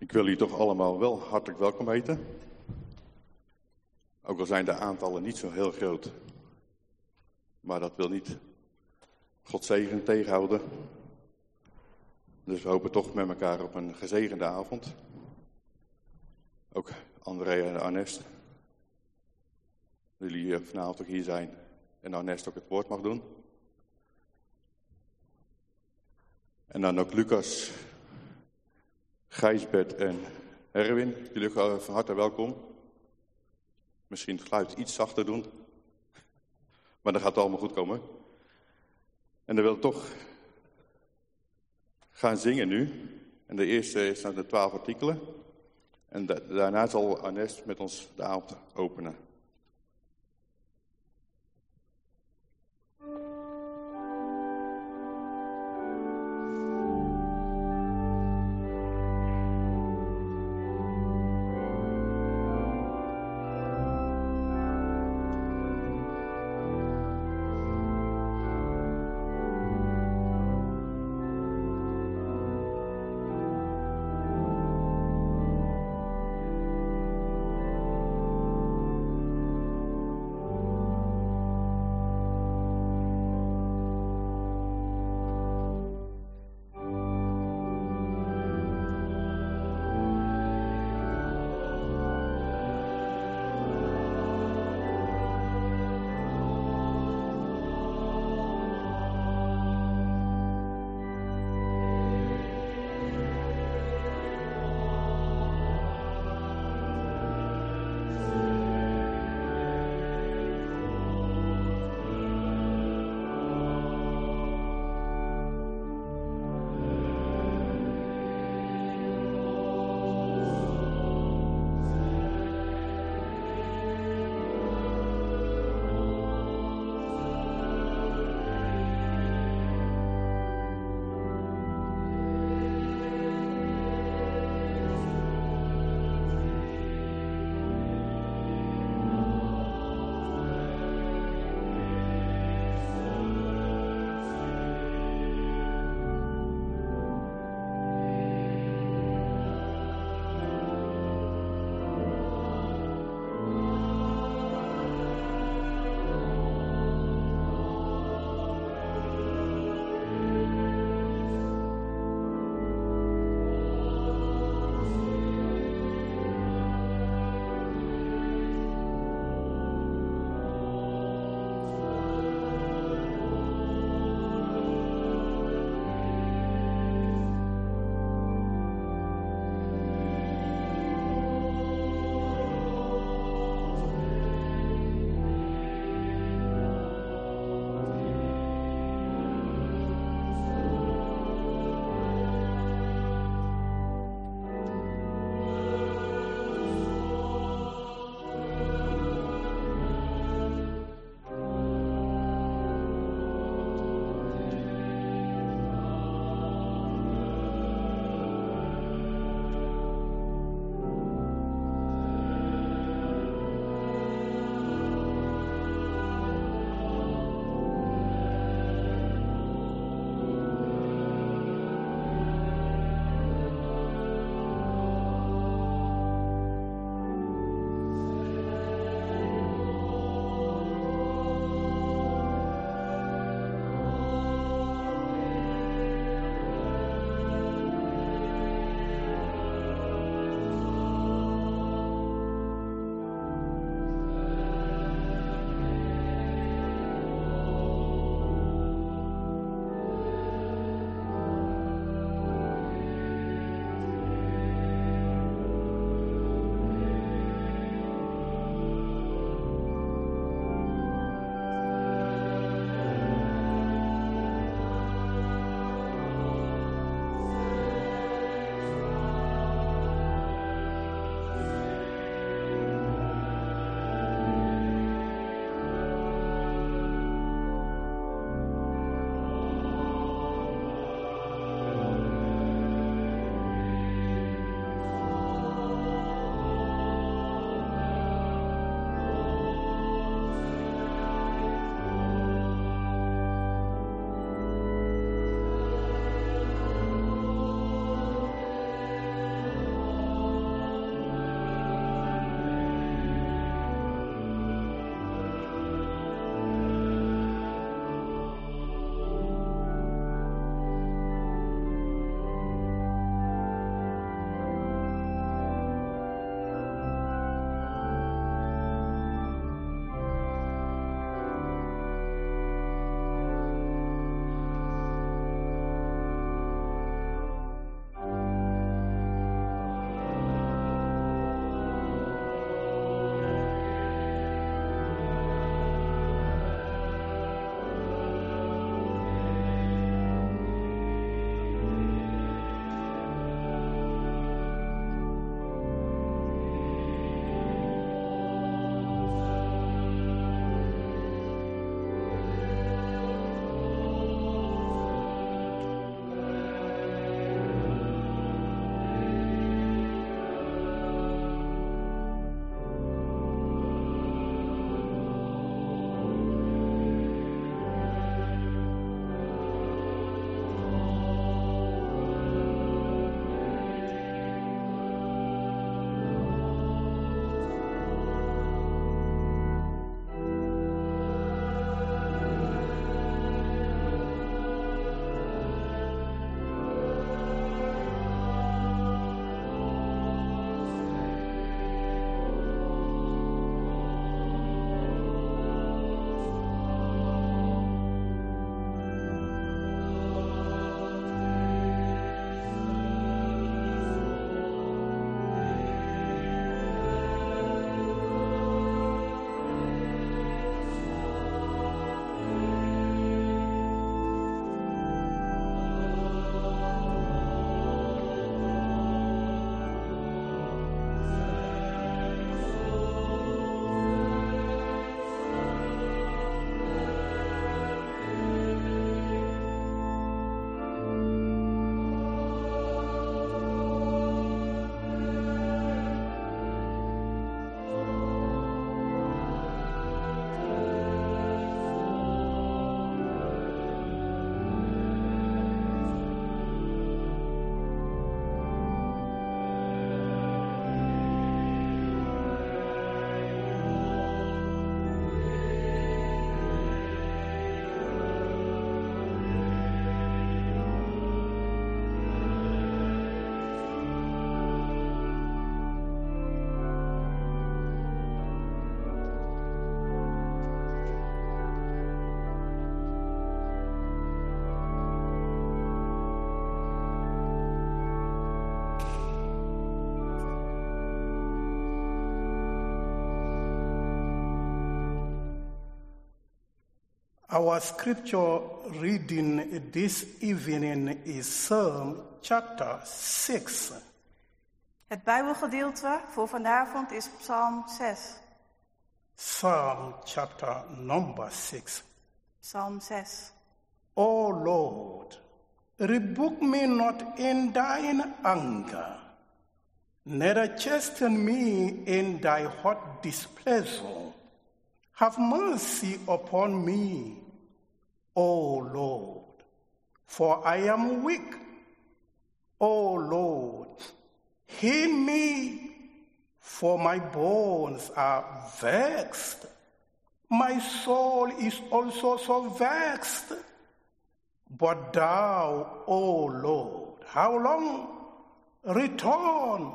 Ik wil u toch allemaal wel hartelijk welkom heten. Ook al zijn de aantallen niet zo heel groot. Maar dat wil niet Gods zegen tegenhouden. Dus we hopen toch met elkaar op een gezegende avond. Ook André en Ernest. Jullie vanavond ook hier zijn en Ernest ook het woord mag doen. En dan ook Lucas, Gijsbert en Erwin. Jullie ook van harte welkom. Misschien het geluid iets zachter doen. Maar dan gaat het allemaal goed komen. En dan wil ik toch gaan zingen nu. En de eerste is naar de 12 artikelen. En daarna zal Ernest met ons de avond openen. Our scripture reading this evening is Psalm chapter 6. Het Bijbelgedeelte voor vanavond is Psalm 6. Psalm chapter number 6. Psalm 6. O Lord, rebuke me not in thine anger, neither chasten me in thy hot displeasure. Have mercy upon me, O Lord, for I am weak. O Lord, heal me, for my bones are vexed. My soul is also so vexed. But thou, O Lord, how long? Return,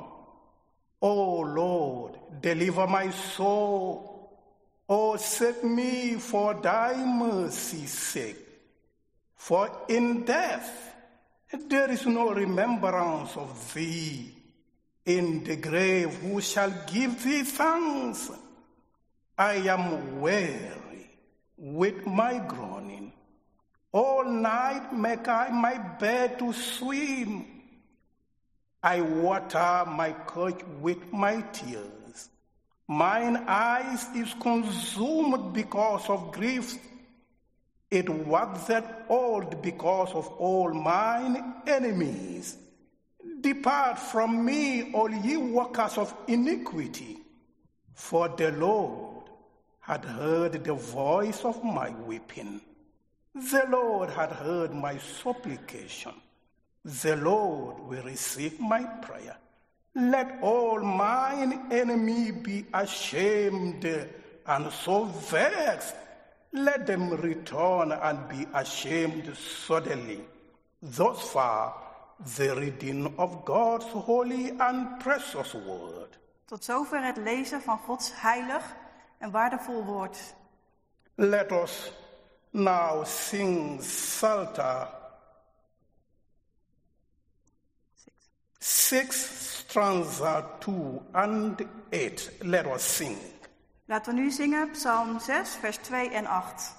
O Lord, deliver my soul. O save me for thy mercy's sake. For in death there is no remembrance of thee. In the grave who shall give thee thanks? I am weary with my groaning. All night make I my bed to swim. I water my couch with my tears. Mine eyes is consumed because of grief. It waxeth old because of all mine enemies. Depart from me, all ye workers of iniquity, for the Lord had heard the voice of my weeping. The Lord had heard my supplication. The Lord will receive my prayer. Let all mine enemy be ashamed and so vexed. Let them return and be ashamed suddenly. Thus far, the reading of God's holy and precious word. Tot zover het lezen van Gods heilig en waardevol woord. Let us now sing Psalter 6, stanza 2 and 8. Let us sing. Laten we nu zingen Psalm 6, vers 2 en 8.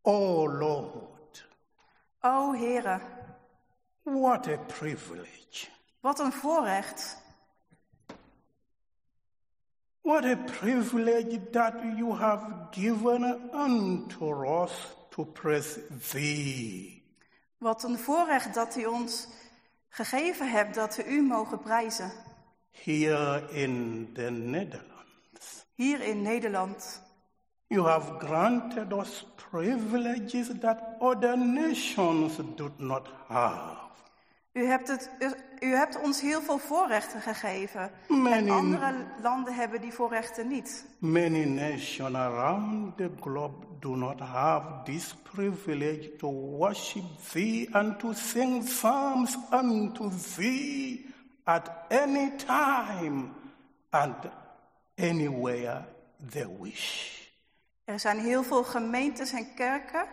O Lord, O Heere, what a privilege. wat een voorrecht. What a privilege that you have given unto us to praise thee. Wat een voorrecht dat u ons gegeven hebt dat we u mogen prijzen. Here in the Netherlands. Hier in Nederland. You have granted us privileges that other nations do not have. U hebt ons heel veel voorrechten gegeven. Many- En andere landen hebben die voorrechten niet. Many nations around the globe do not have this privilege to worship thee and to sing psalms unto thee at any time and anywhere they wish. Er zijn heel veel gemeentes en kerken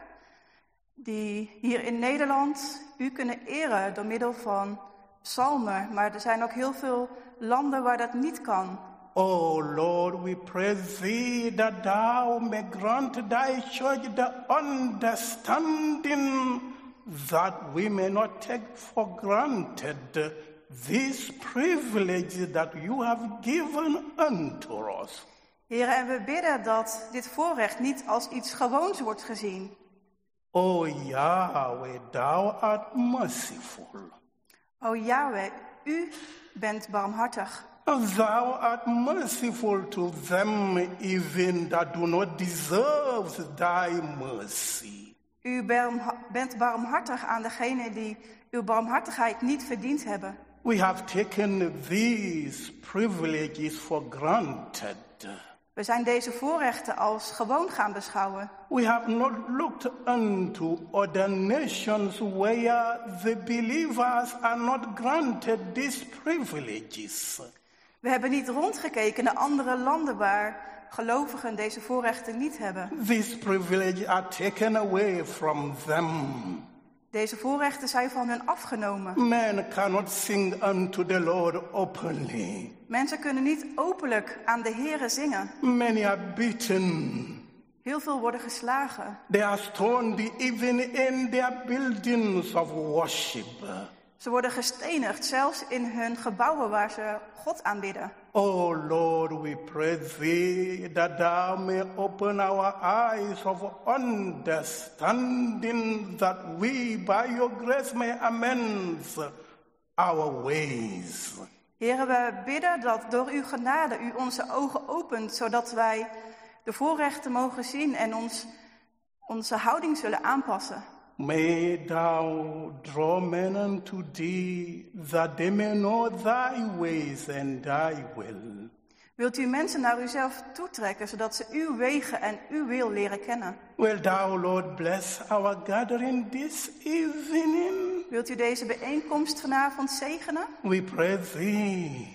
die hier in Nederland u kunnen eren door middel van psalmen. Maar er zijn ook heel veel landen waar dat niet kan. O Lord, we praise thee that thou may grant thy church the understanding that we may not take for granted this privilege that you have given unto us. Heren, en we bidden dat dit voorrecht niet als iets gewoons wordt gezien. O Yahweh, thou art merciful. O Yahweh, u bent barmhartig. Thou art merciful to them even that do not deserve thy mercy. U bent barmhartig aan degenen die uw barmhartigheid niet verdiend hebben. We have taken these privileges for granted. We zijn deze voorrechten als gewoon gaan beschouwen. We have not looked unto other nations where the believers are not granted these privileges. We hebben niet rondgekeken naar andere landen waar gelovigen deze voorrechten niet hebben. These privileges are taken away from them. Deze voorrechten zijn van hen afgenomen. Men cannot sing unto the Lord openly. Mensen kunnen niet openlijk aan de Here zingen. Many are beaten. Heel veel worden geslagen. They are stoned even in their buildings of worship. Ze worden gestenigd, zelfs in hun gebouwen waar ze God aanbidden. O Lord, we pray thee that thou may open our eyes of understanding, that we by your grace may amend our ways. Heren, we bidden dat door uw genade u onze ogen opent, zodat wij de voorrechten mogen zien en onze houding zullen aanpassen. May thou draw men unto thee, that they may know thy ways and thy will. Wilt u mensen naar uzelf toetrekken, zodat ze uw wegen en uw wil leren kennen? Will thou, Lord, bless our gathering this evening? Wilt u deze bijeenkomst vanavond zegenen? We pray thee,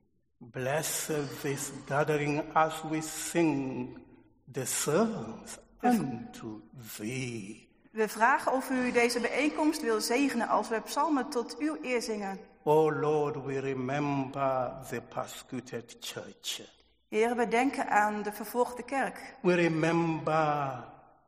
bless this gathering as we sing the psalms unto thee. We vragen of u deze bijeenkomst wil zegenen als we psalmen tot uw eer zingen. O Lord, we remember the persecuted church. Heren, we denken aan de vervolgde kerk. We remember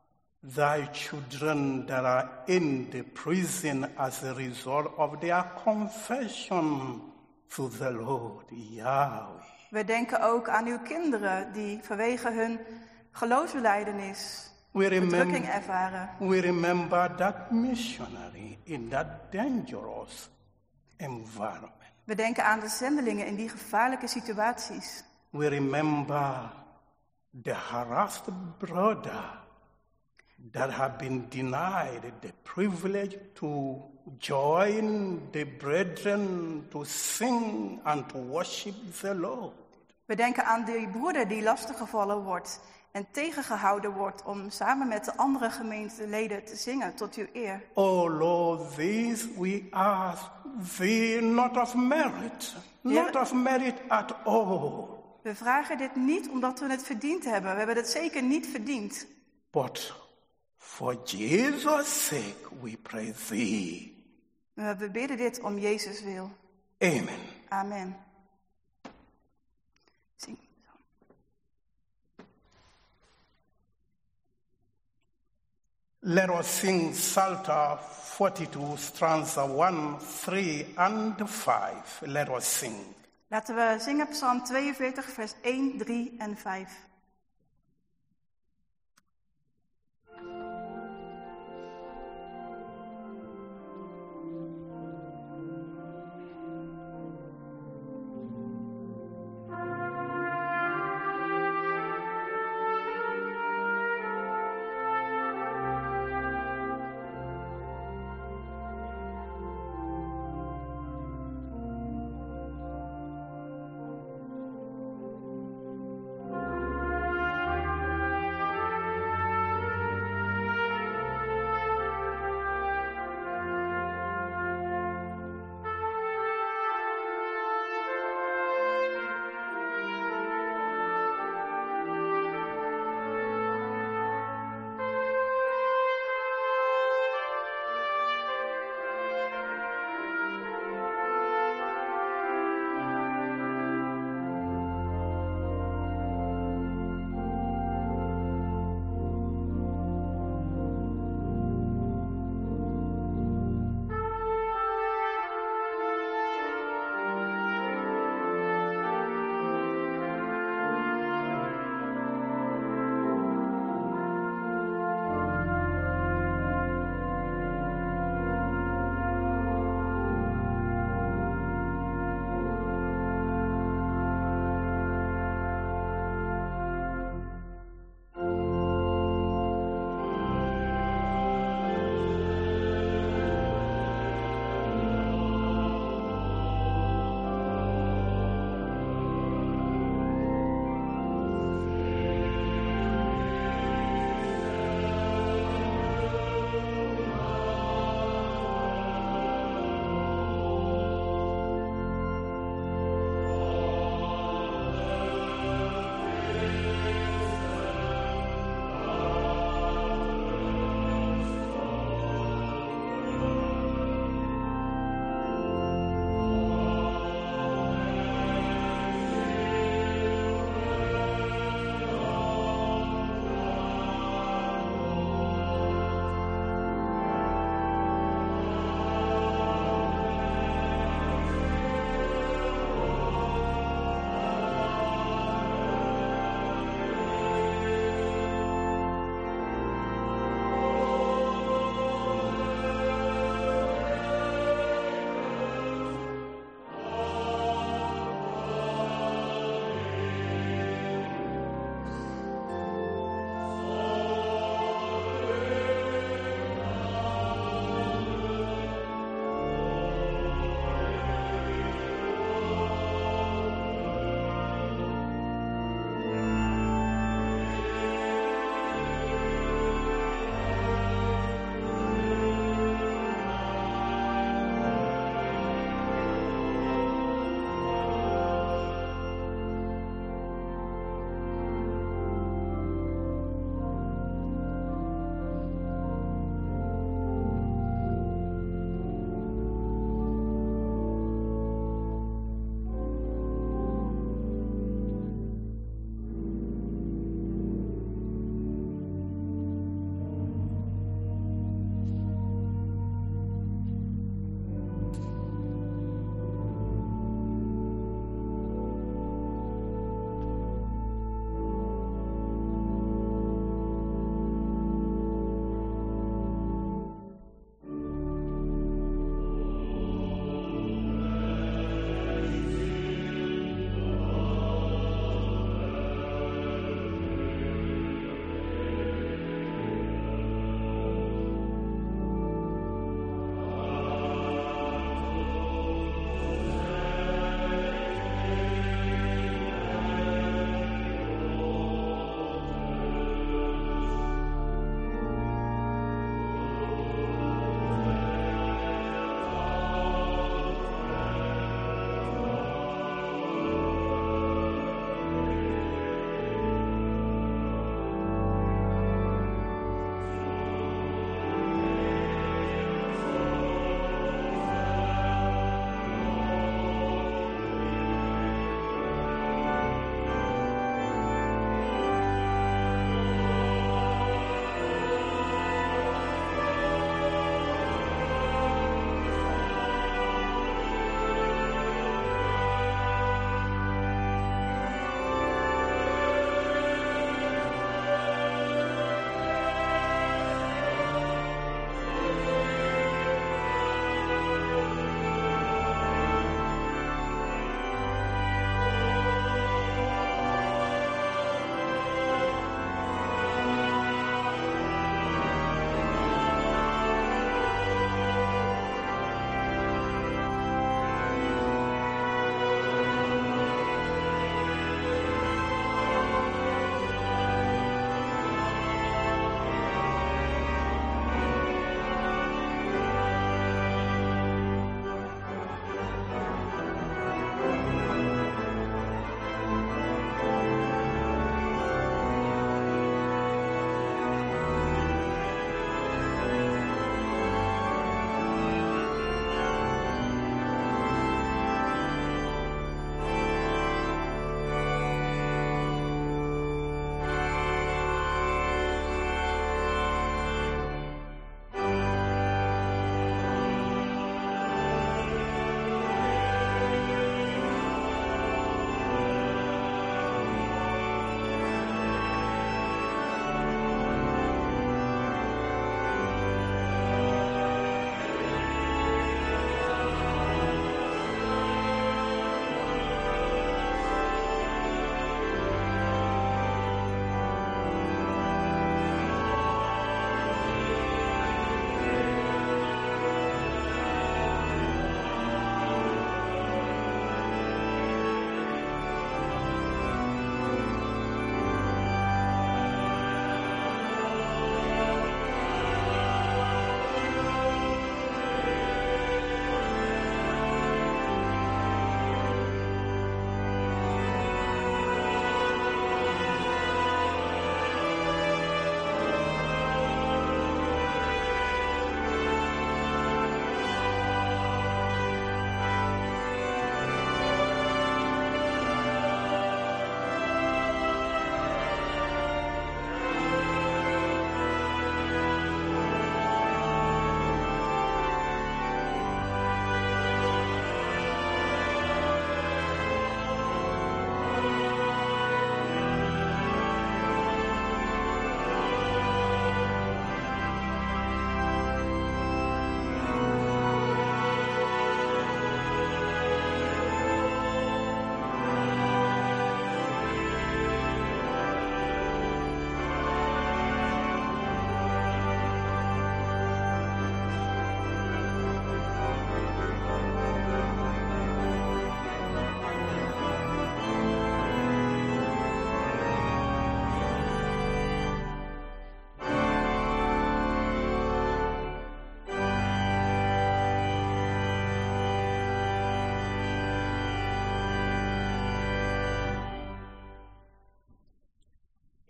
thy children that are in the prison as a result of their confession to the Lord Yahweh. We denken ook aan uw kinderen die vanwege hun geloofsbelijdenis verdrukking ervaren. We remember that missionary in that dangerous environment. We denken aan de zendelingen in die gevaarlijke situaties. We remember the harassed brother that had been denied the privilege to join the brethren to sing and to worship the Lord. We denken aan die broeder die lastiggevallen wordt en tegengehouden wordt om samen met de andere gemeenteleden te zingen tot uw eer. Oh Lord, this we ask thee not of merit, not of merit at all. We vragen dit niet omdat we het verdiend hebben. We hebben het zeker niet verdiend. But for Jesus' sake we pray thee. We bidden dit om Jezus wil. Amen. Amen. Zing. Let us sing Psalter 42, stanza 1, 3 and 5. Let us sing. Laten we zingen Psalm 42, vers 1, 3 en 5.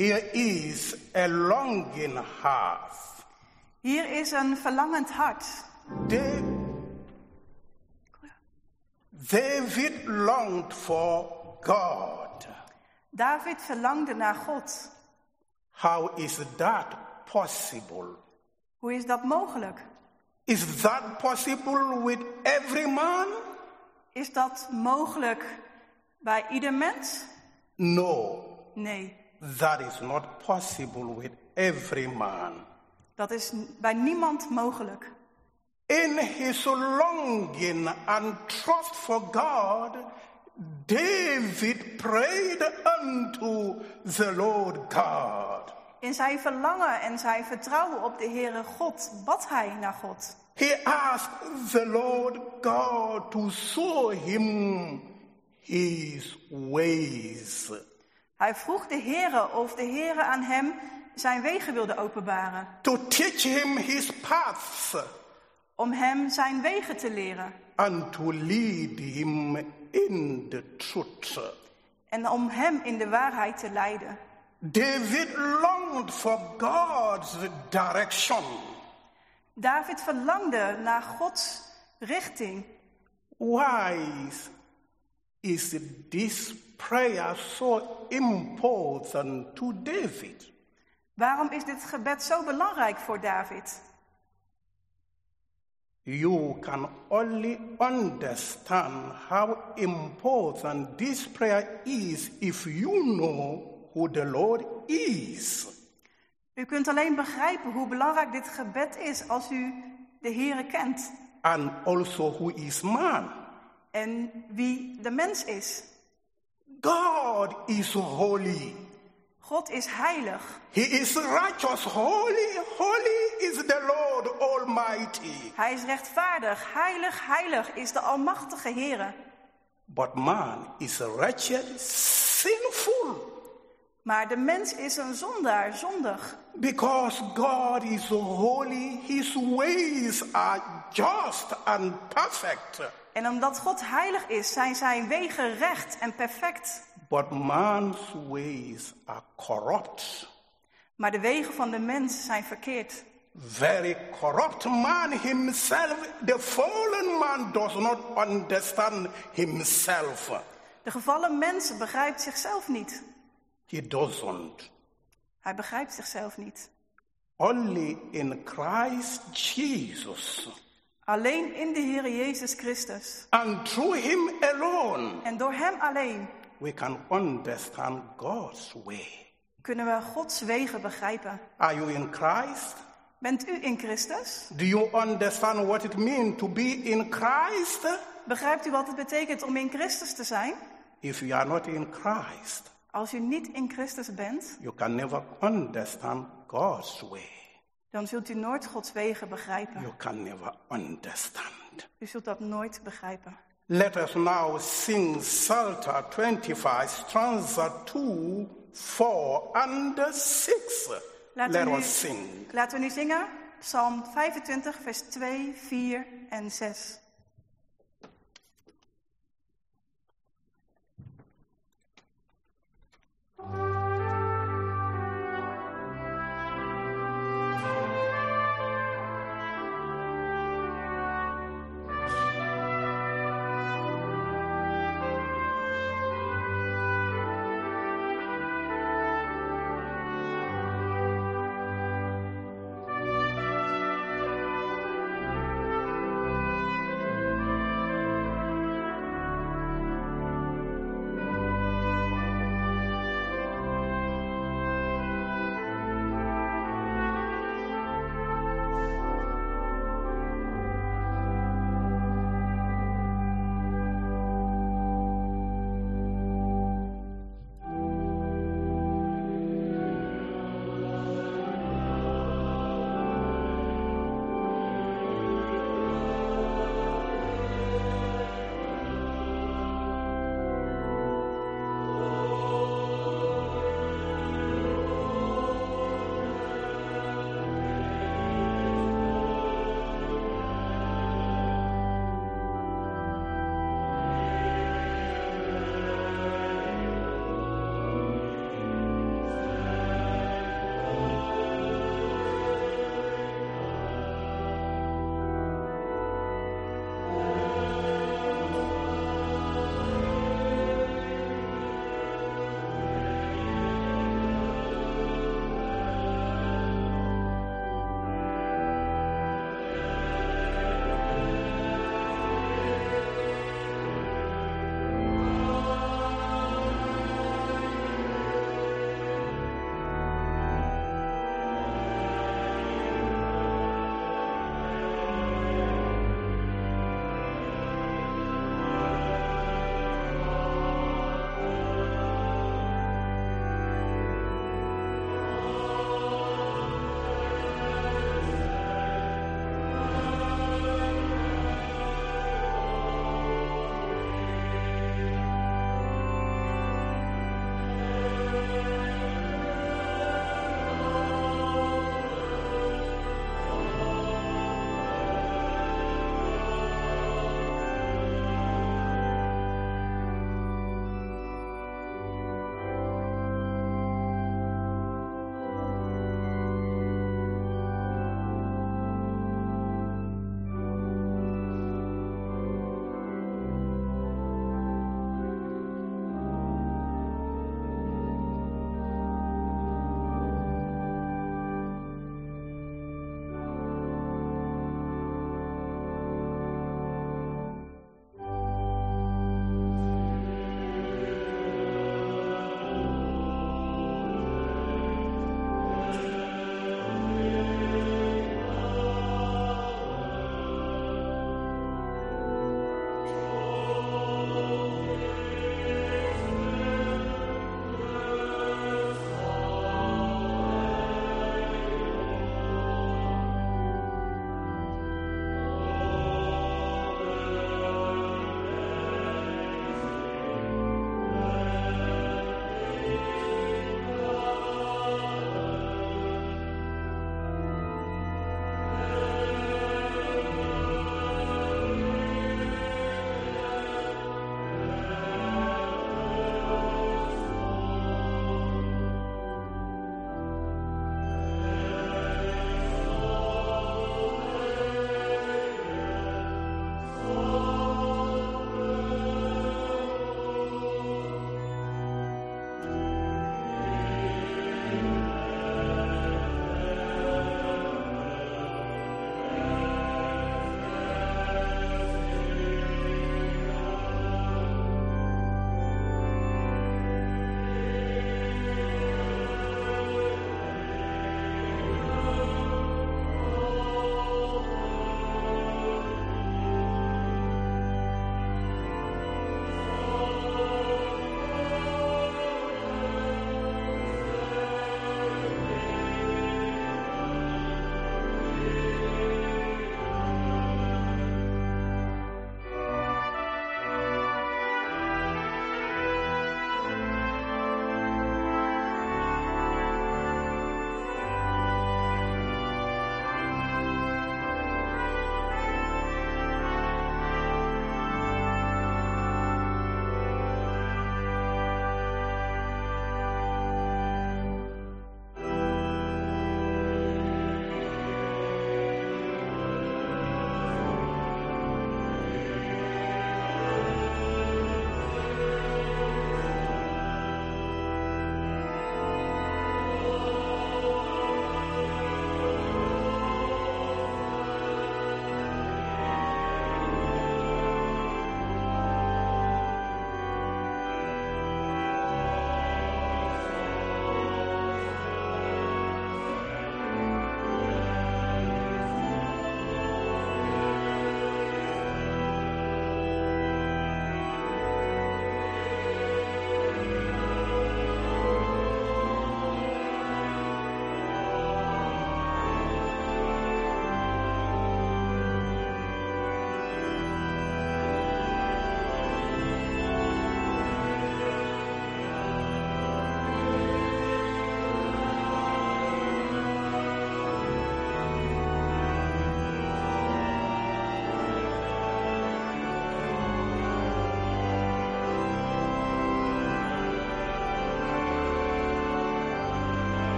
Here is a longing heart. Hier is een verlangend hart. David longed for God. David verlangde naar God. How is that possible? Hoe is dat mogelijk? Is that possible with every man? Is dat mogelijk bij ieder mens? No, Nee, that is not possible with every man. dat is bij niemand mogelijk. In his longing and trust for God, David prayed unto the Lord God. In zijn verlangen en zijn vertrouwen op de Heere God bad hij naar God. He asked the Lord God to show him his ways. Hij vroeg de Heere of de Heere aan hem zijn wegen wilde openbaren. To teach him his paths. Om hem zijn wegen te leren. And to lead him in the truth. En om hem in de waarheid te leiden. David longed for God's direction. David verlangde naar Gods richting. Why is this prayer so important to David? Waarom is dit gebed zo belangrijk voor David? You can only understand how important this prayer is if you know who the Lord is. U kunt alleen begrijpen hoe belangrijk dit gebed is als u de Heere kent. And also who is man. En wie de mens is. God is holy. God is heilig. He is righteous. Holy, holy is the Lord Almighty. Hij is rechtvaardig. Heilig, heilig is de almachtige Heere. But man is wretched, sinful. Maar de mens is een zondaar, zondig. Because God is holy, his ways are just and perfect. En omdat God heilig is, zijn zijn wegen recht en perfect. But man's ways are corrupt. Maar de wegen van de mens zijn verkeerd. Very corrupt man himself. The fallen man does not understand himself. De gevallen mens begrijpt zichzelf niet. He doesn't. Hij begrijpt zichzelf niet. Only in Christ Jesus. Alleen in de Heere Jezus Christus. And through him alone. En door hem alleen. We can understand God's way. Kunnen we Gods wegen begrijpen? Are you in Christ? Bent u in Christus? Do you understand what it means to be in Christ? Begrijpt u wat het betekent om in Christus te zijn? If you are not in Christ, als u niet in Christus bent, you can never understand God's way. Dan zult u nooit Gods wegen begrijpen. You can never understand. U zult dat nooit begrijpen. Let us now sing Psalter 25, stanza 2, 4 and 6. Let us sing. Laten we nu zingen. Psalm 25, vers 2, 4 en 6.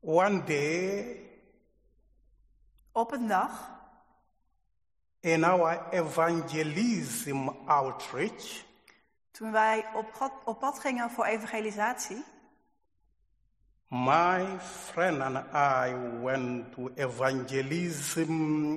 One day, Op een dag, in our evangelism outreach, toen wij op pad gingen voor evangelisatie, my friend and I went to evangelism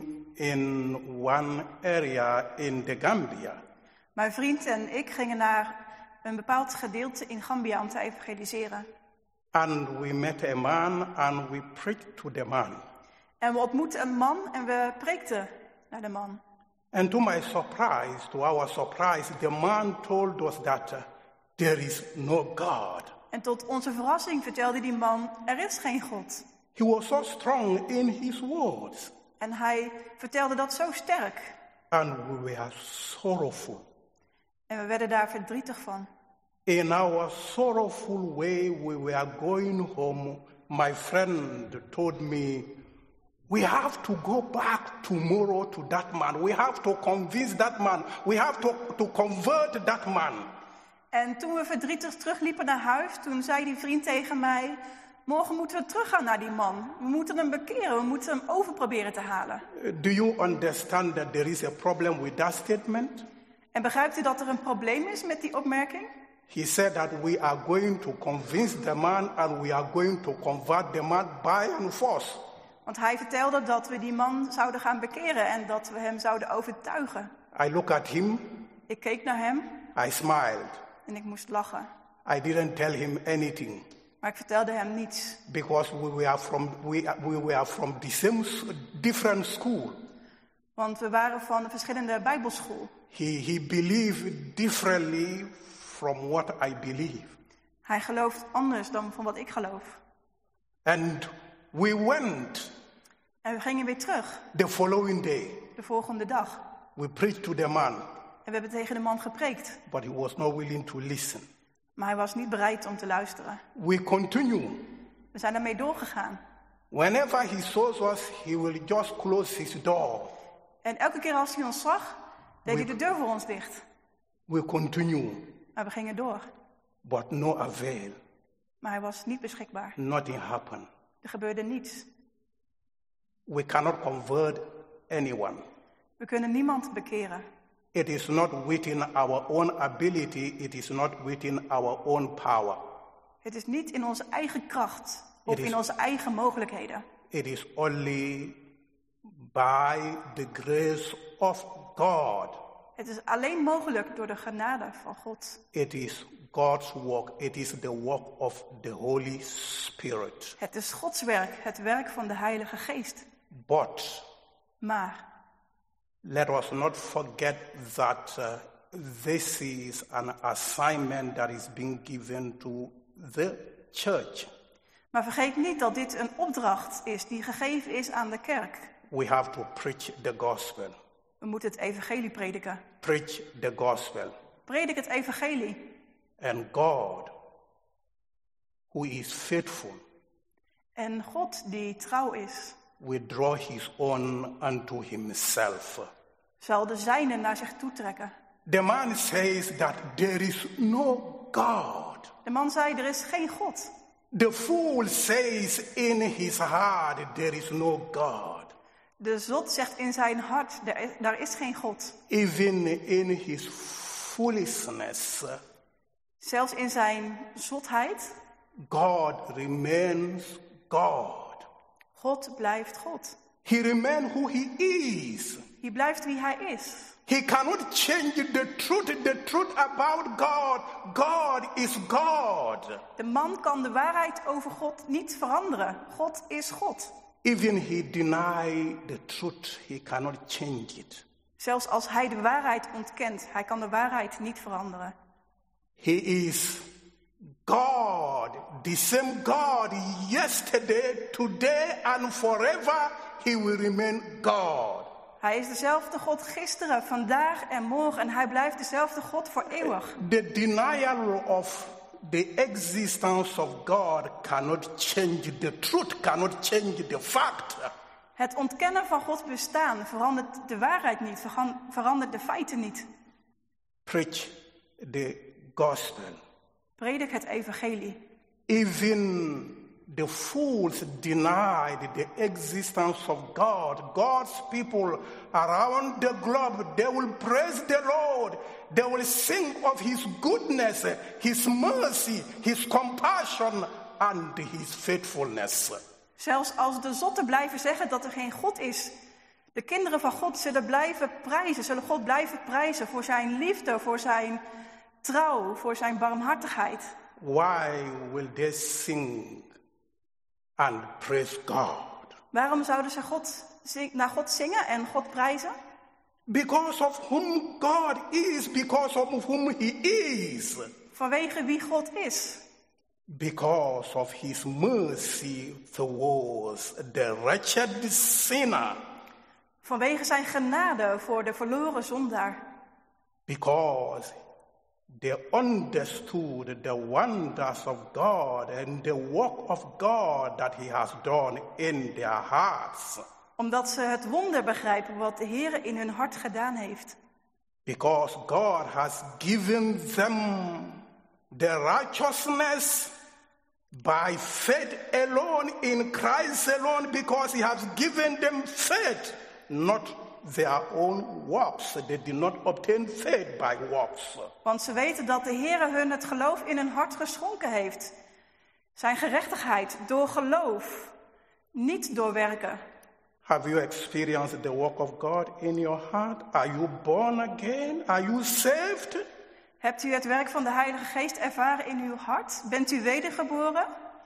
in one area in the Gambia. mijn vriend en ik gingen naar een bepaald gedeelte in Gambia om te evangeliseren. And we met a man and we preached to the man. En we ontmoetten een man en we preekten naar de man. And to my surprise, to our surprise, the man told us that there is no God. En tot onze verrassing vertelde die man, er is geen God. He was so strong in his words. En hij vertelde dat zo sterk. And we were sorrowful. En we werden daar verdrietig van. In our sorrowful way, we were going home. My friend told me, we have to go back tomorrow to that man. We have to convince that man. We have to convert that man. En toen we verdrietig terugliepen naar huis, toen zei die vriend tegen mij, morgen moeten we teruggaan naar die man. We moeten hem bekeren, we moeten hem over proberen te halen. Do you understand that there is a problem with that statement? En begrijpt u dat er een probleem is met die opmerking? He said that we are going to convince the man and we are going to convert the man by and force. Want hij vertelde dat we die man zouden gaan bekeren en dat we hem zouden overtuigen. I looked at him. Ik keek naar hem. I smiled. En ik moest lachen. I didn't tell him anything. Maar ik vertelde hem niets. Because we were from the same different school. Want we waren van een verschillende bijbelschool. He believed differently from what I believe. Hij gelooft anders dan van wat ik geloof. And we went. En we gingen weer terug. The following day. De volgende dag. We preached to the man. En we hebben tegen de man gepreekt. But he was not willing to listen. Maar hij was niet bereid om te luisteren. We continue. We zijn daarmee doorgegaan. Whenever he saw us, he will just close his door. En elke keer als hij ons zag, deed hij de deur voor ons dicht. We continue. Maar we gingen door. But no avail. Maar hij was niet beschikbaar. Nothing happened. Er gebeurde niets. We cannot convert anyone. We kunnen niemand bekeren. It is not within our own ability. It is not within our own power. Het is niet in onze eigen kracht of in onze eigen mogelijkheden. It is only by the grace of God. Het is alleen mogelijk door de genade van God. It is God's work. It is the work of the Holy Spirit. Het is Gods werk, het werk van de Heilige Geest. But Maar let us not forget that this is an assignment that is being given to the church. Maar vergeet niet dat dit een opdracht is die gegeven is aan de kerk. We have to preach the gospel. We moeten het evangelie prediken. Preach the gospel. Predik het evangelie. And God, who is faithful, En God die trouw is, will draw his own unto himself. zal de zijne naar zich toetrekken. The man says that there is no God. De man zei, er is geen God. The fool says in his heart, there is no God. De zot zegt in zijn hart, daar is geen God. Even in his foolishness, Zelfs in zijn zotheid, God remains God. God blijft God. He remains who he is. Hij blijft wie hij is. He cannot change the truth about God. God is God. De man kan de waarheid over God niet veranderen. God is God. Even he deny the truth, he cannot change it. Zelfs als hij de waarheid ontkent, hij kan de waarheid niet veranderen. He is God, the same God, yesterday, today and forever, he will remain God. Hij is dezelfde God gisteren, vandaag en morgen en hij blijft dezelfde God voor eeuwig. The denial of the existence of God cannot change the truth, cannot change the fact. Het ontkennen van Gods bestaan verandert de waarheid niet, verandert de feiten niet. Preach the gospel. Predik het evangelie. Even The fools denied the existence of God. God's people around the globe, they will praise the Lord. They will sing of his goodness, his mercy, his compassion and his faithfulness. Zelfs als de zotten blijven zeggen dat er geen God is. De kinderen van God zullen God blijven prijzen voor zijn liefde, voor zijn trouw, voor zijn barmhartigheid. Why will they sing and praise God? Waarom zouden ze naar God zingen en God prijzen? Because of whom God is, because of whom he is. Vanwege wie God is. Because of his mercy towards the wretched sinner. Vanwege zijn genade voor de verloren zondaar. Because they understood the wonders of God and the work of God that he has done in their hearts. Omdat ze het wonder begrijpen wat de Heer in hun hart gedaan heeft. Because God has given them the righteousness by faith alone in Christ alone, because he has given them faith, not their own works. They did not obtain faith by works. Want ze weten dat de Heer hun het geloof in hun hart geschonken heeft. Zijn gerechtigheid door geloof, niet door werken. Have you experienced the work of God in your heart? Are you born again? Are you saved? Hebt u het werk van de Heilige Geest ervaren in uw hart? Bent u wedergeboren?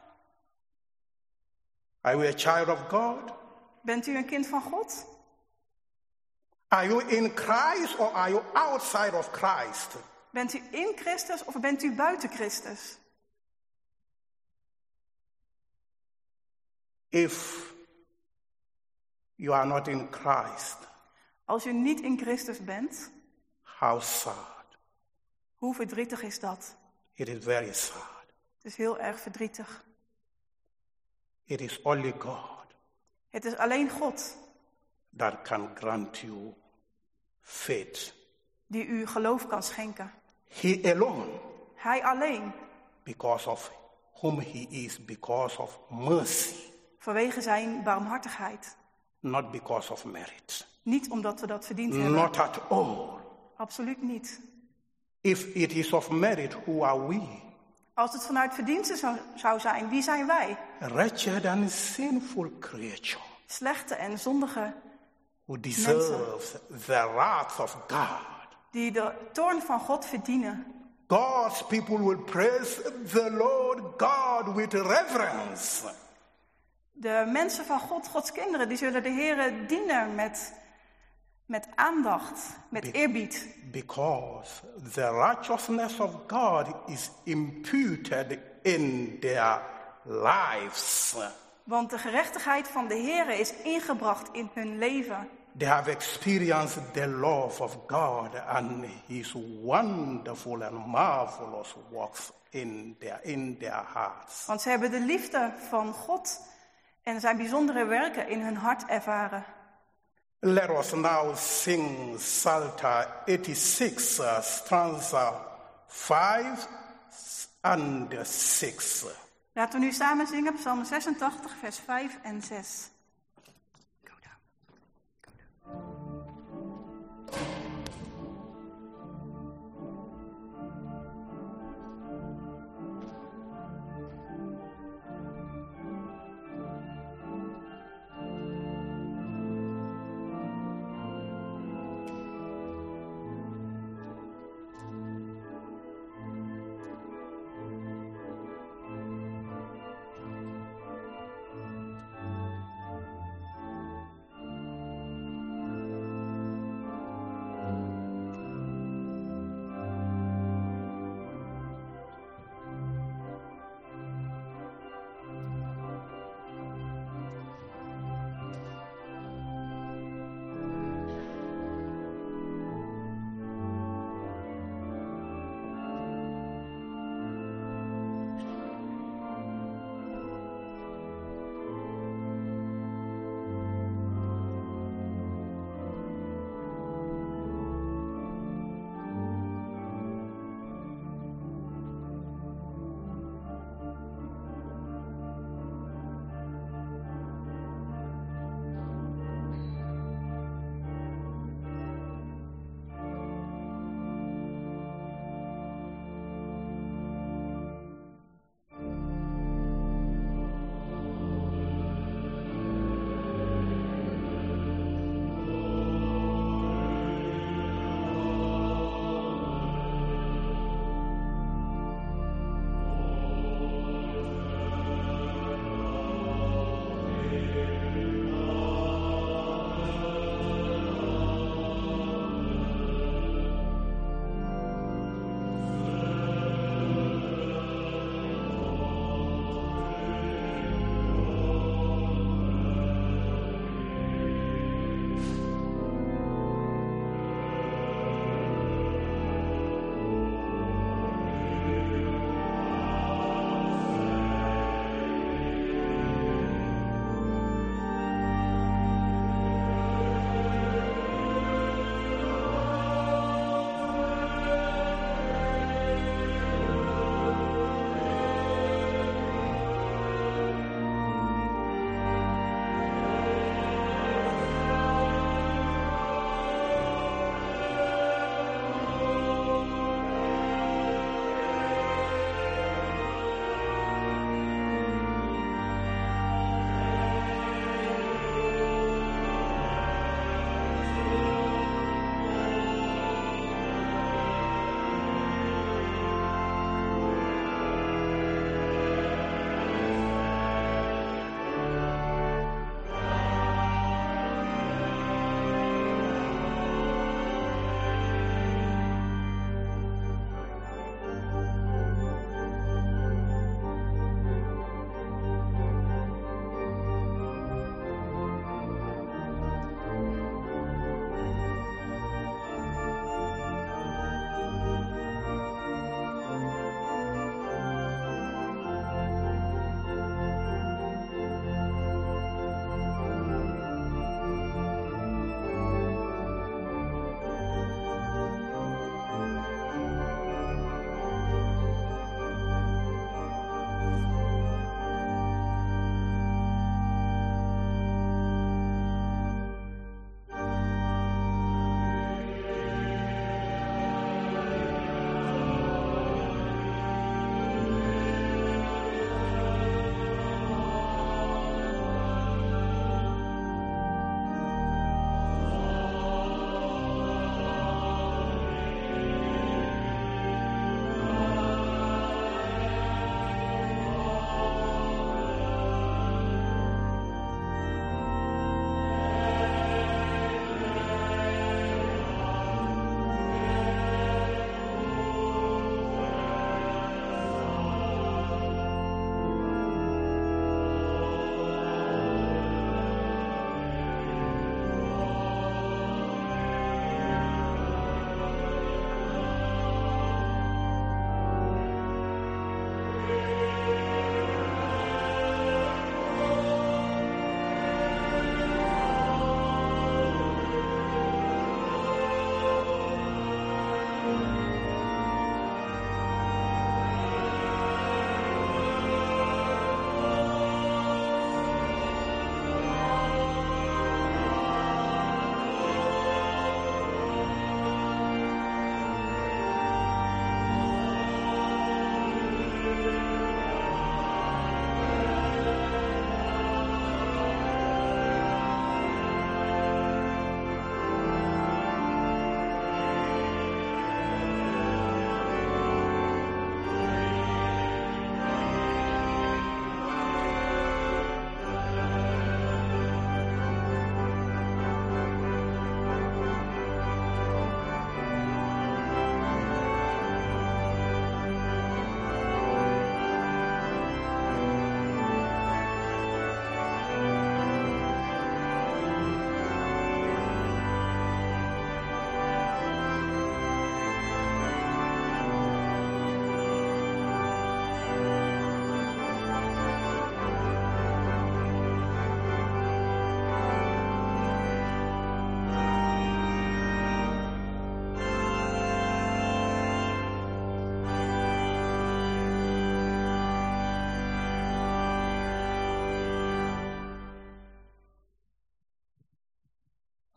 Are you a child of God? Bent u een kind van God? Are you in Christ or are you outside of Christ? Bent u in Christus of bent u buiten Christus? If you are not in Christ, als u niet in Christus bent, how sad. Hoe verdrietig is dat? It is very sad. Het is heel erg verdrietig. It is only God. Het is alleen God. That can grant you faith. Die u geloof kan schenken. He alone. Hij alleen. Because of whom he is, because of mercy. Vanwege zijn barmhartigheid. Not because of merit. Niet omdat we dat verdiend hebben. Not at all. Absoluut niet. If it is of merit, who are we? Als het vanuit verdienste zou zijn, wie zijn wij? Wretched and sinful creature. Slechte en zondige who deserves the wrath of God. Die de toorn van God verdienen. God's people will praise the Lord God with reverence. De mensen van God, Gods kinderen, die zullen de Heere dienen met aandacht, met eerbied. Because the righteousness of God is imputed in their lives. Want de gerechtigheid van de Heere is ingebracht in hun leven. They have experienced the love of God and his wonderful and marvelous works in their hearts. Want ze hebben de liefde van God en zijn bijzondere werken in hun hart ervaren. Let us now sing Psalter 86, stanza 5 and 6. Laten we nu samen zingen Psalm 86, vers 5 en 6.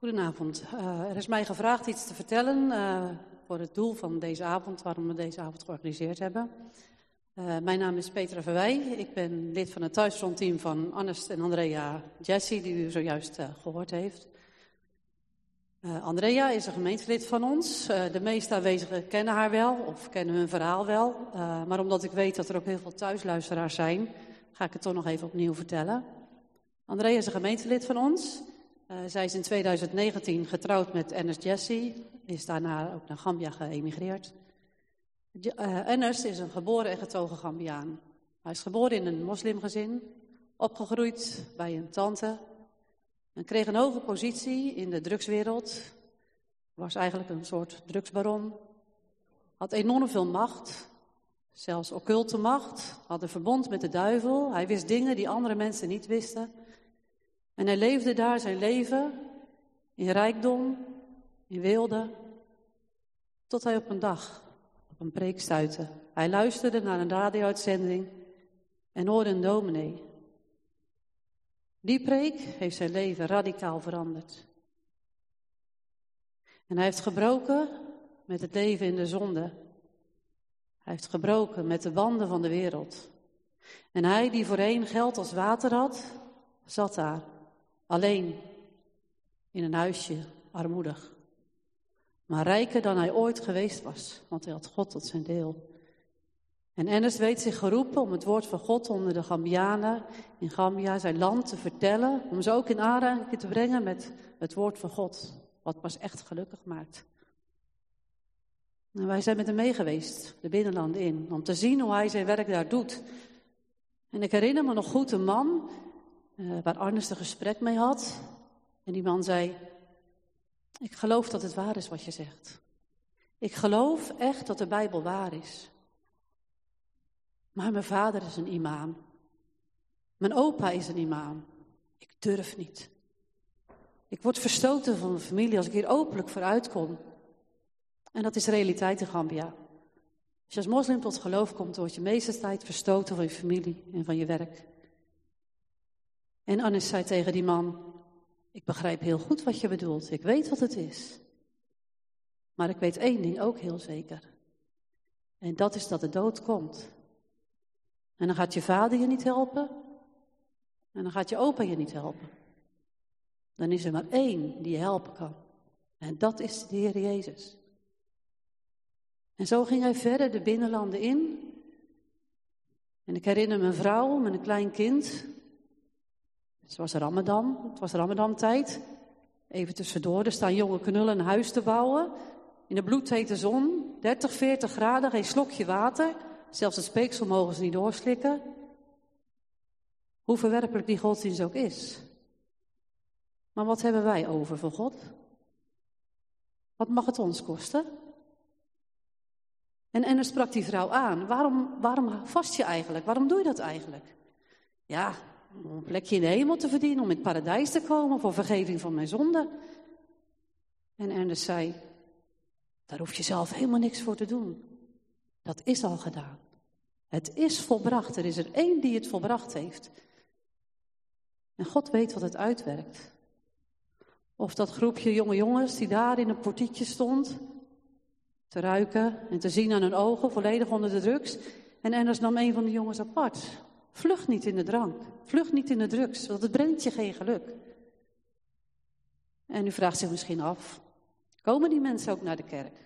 Goedenavond. Er is mij gevraagd iets te vertellen voor het doel van deze avond, waarom we deze avond georganiseerd hebben. Mijn naam is Petra Verwij. Ik ben lid van het thuisfrontteam van Ernest en Andrea Jessie, die u zojuist gehoord heeft. Andrea is een gemeentelid van ons. De meeste aanwezigen kennen haar wel of kennen hun verhaal wel. Maar omdat ik weet dat er ook heel veel thuisluisteraars zijn, ga ik het toch nog even opnieuw vertellen. Andrea is een gemeentelid van ons. Zij is in 2019 getrouwd met Ernest Jessie, is daarna ook naar Gambia geëmigreerd. Ernest is een geboren en getogen Gambiaan. Hij is geboren in een moslimgezin, opgegroeid bij een tante en kreeg een hoge positie in de drugswereld. Was eigenlijk een soort drugsbaron. Had enorm veel macht, zelfs occulte macht. Had een verbond met de duivel. Hij wist dingen die andere mensen niet wisten. En hij leefde daar zijn leven in rijkdom, in weelde, tot hij op een dag op een preek stuitte. Hij luisterde naar een radio-uitzending en hoorde een dominee. Die preek heeft zijn leven radicaal veranderd. En hij heeft gebroken met het leven in de zonde. Hij heeft gebroken met de banden van de wereld. En hij die voorheen geld als water had, zat daar, alleen, in een huisje, armoedig. Maar rijker dan hij ooit geweest was, want hij had God tot zijn deel. En Ernest weet zich geroepen om het woord van God onder de Gambianen in Gambia, zijn land, te vertellen. Om ze ook in aanraking te brengen met het woord van God, wat pas echt gelukkig maakt. En wij zijn met hem mee geweest, de binnenlanden in, om te zien hoe hij zijn werk daar doet. En ik herinner me nog goed een man waar Ernest een gesprek mee had. En die man zei: ik geloof dat het waar is wat je zegt. Ik geloof echt dat de Bijbel waar is. Maar mijn vader is een imam. Mijn opa is een imam. Ik durf niet. Ik word verstoten van mijn familie als ik hier openlijk vooruit kom. En dat is realiteit in Gambia. Als je als moslim tot geloof komt, word je meeste tijd verstoten van je familie en van je werk. En Ernest zei tegen die man: ik begrijp heel goed wat je bedoelt. Ik weet wat het is. Maar ik weet één ding ook heel zeker. En dat is dat de dood komt. En dan gaat je vader je niet helpen. En dan gaat je opa je niet helpen. Dan is er maar één die je helpen kan. En dat is de Heer Jezus. En zo ging hij verder de binnenlanden in. En ik herinner me een vrouw met een klein kind. Het was Ramadan-tijd. Even tussendoor, er staan jonge knullen een huis te bouwen. In de bloedhete zon, 30, 40 graden, geen slokje water. Zelfs het speeksel mogen ze niet doorslikken. Hoe verwerpelijk die godsdienst ook is. Maar wat hebben wij over voor God? Wat mag het ons kosten? En Ernest sprak die vrouw aan. Waarom vast je eigenlijk? Waarom doe je dat eigenlijk? Ja, om een plekje in de hemel te verdienen, om in het paradijs te komen voor vergeving van mijn zonde. En Ernest zei: daar hoef je zelf helemaal niks voor te doen. Dat is al gedaan. Het is volbracht. Er is er één die het volbracht heeft. En God weet wat het uitwerkt. Of dat groepje jonge jongens die daar in een portiekje stond, te ruiken en te zien aan hun ogen, volledig onder de drugs. En Ernest nam een van de jongens apart. Vlucht niet in de drank, vlucht niet in de drugs, want het brengt je geen geluk. En u vraagt zich misschien af, komen die mensen ook naar de kerk?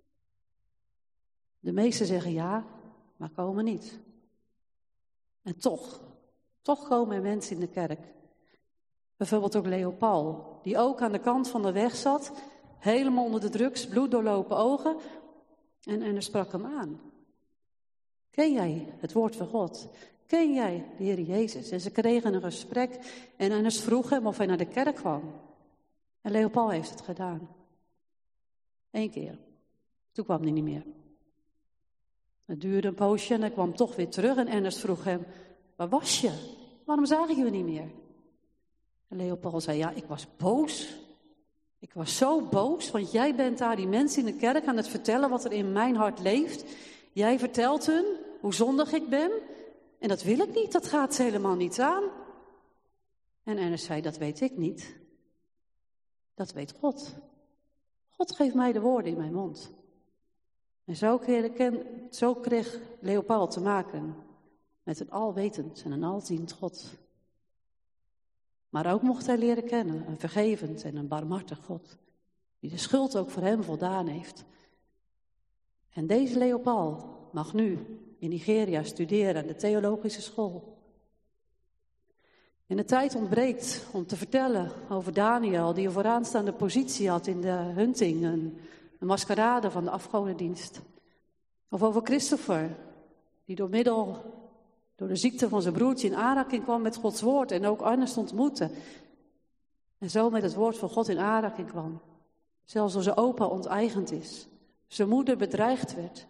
De meesten zeggen ja, maar komen niet. En toch komen er mensen in de kerk. Bijvoorbeeld ook Leo Paul, die ook aan de kant van de weg zat, helemaal onder de drugs, bloeddoorlopen ogen. En er sprak hem aan. Ken jij het woord van God? Ken jij de Heer Jezus? En ze kregen een gesprek en Ernest vroeg hem of hij naar de kerk kwam. En Leo Paul heeft het gedaan. 1 keer. Toen kwam hij niet meer. Het duurde een poosje en hij kwam toch weer terug en Ernest vroeg hem: waar was je? Waarom zagen je niet meer? En Leo Paul zei: ja, ik was boos. Ik was zo boos, want jij bent daar die mensen in de kerk aan het vertellen wat er in mijn hart leeft. Jij vertelt hun hoe zondig ik ben. En dat wil ik niet, dat gaat ze helemaal niet aan. En Ernest zei: dat weet ik niet. Dat weet God. God geeft mij de woorden in mijn mond. En zo kreeg Leopold te maken met een alwetend en een alziend God. Maar ook mocht hij leren kennen een vergevend en een barmhartig God, die de schuld ook voor hem voldaan heeft. En deze Leopold mag nu in Nigeria studeren aan de theologische school. En de tijd ontbreekt om te vertellen over Daniel, die een vooraanstaande positie had in de hunting, een maskerade van de afgodendienst. Of over Christopher, die door de ziekte van zijn broertje in aanraking kwam met Gods woord en ook Ernest ontmoette. En zo met het woord van God in aanraking kwam. Zelfs door zijn opa onteigend is. Zijn moeder bedreigd werd.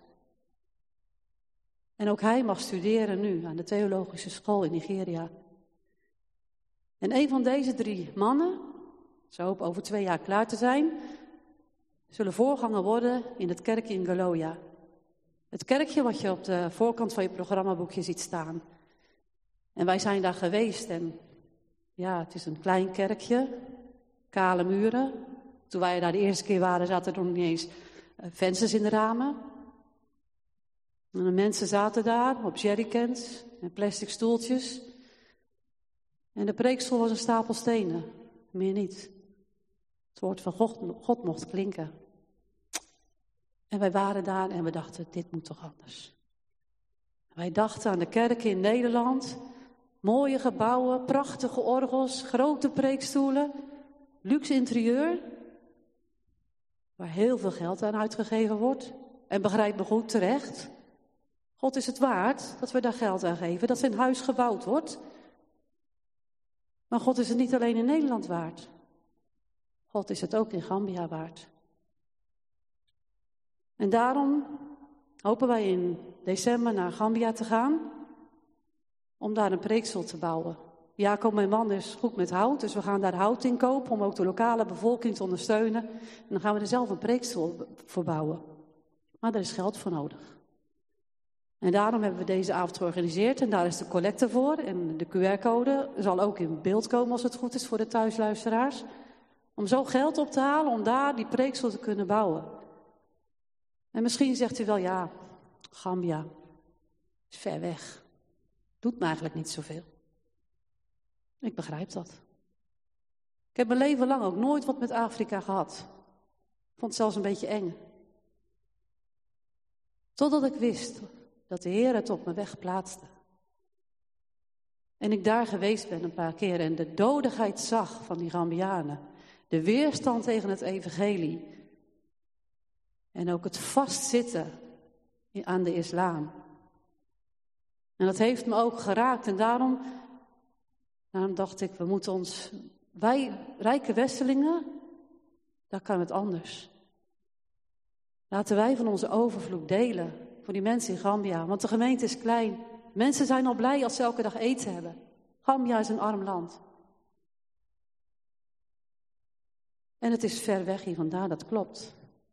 En ook hij mag studeren nu aan de theologische school in Nigeria. En een van deze 3 mannen, ze hopen over 2 jaar klaar te zijn, zullen voorganger worden in het kerkje in Galoya. Het kerkje wat je op de voorkant van je programmaboekje ziet staan. En wij zijn daar geweest en ja, het is een klein kerkje, kale muren. Toen wij daar de eerste keer waren, zaten er nog niet eens vensters in de ramen. En de mensen zaten daar op jerrycans en plastic stoeltjes. En de preekstoel was een stapel stenen, meer niet. Het woord van God mocht klinken. En wij waren daar en we dachten, dit moet toch anders. Wij dachten aan de kerken in Nederland. Mooie gebouwen, prachtige orgels, grote preekstoelen, luxe interieur. Waar heel veel geld aan uitgegeven wordt. En begrijp me goed, terecht. God is het waard dat we daar geld aan geven, dat zijn huis gebouwd wordt. Maar God is het niet alleen in Nederland waard. God is het ook in Gambia waard. En daarom hopen wij in december naar Gambia te gaan, om daar een preekstoel te bouwen. Jacob, mijn man, is goed met hout, dus we gaan daar hout in kopen om ook de lokale bevolking te ondersteunen. En dan gaan we er zelf een preekstoel voor bouwen. Maar daar is geld voor nodig. En daarom hebben we deze avond georganiseerd en daar is de collecte voor. En de QR-code zal ook in beeld komen als het goed is voor de thuisluisteraars. Om zo geld op te halen om daar die preekstoel te kunnen bouwen. En misschien zegt u wel, ja, Gambia is ver weg. Doet me eigenlijk niet zoveel. Ik begrijp dat. Ik heb mijn leven lang ook nooit wat met Afrika gehad. Ik vond het zelfs een beetje eng. Totdat ik wist dat de Heer het op mijn weg plaatste. En ik daar geweest ben een paar keer en de dodigheid zag van die Gambianen. De weerstand tegen het evangelie. En ook het vastzitten aan de islam. En dat heeft me ook geraakt. En daarom dacht ik, wij rijke Westelingen, daar kan het anders. Laten wij van onze overvloed delen voor die mensen in Gambia. Want de gemeente is klein. Mensen zijn al blij als ze elke dag eten hebben. Gambia is een arm land. En het is ver weg hier vandaan, dat klopt.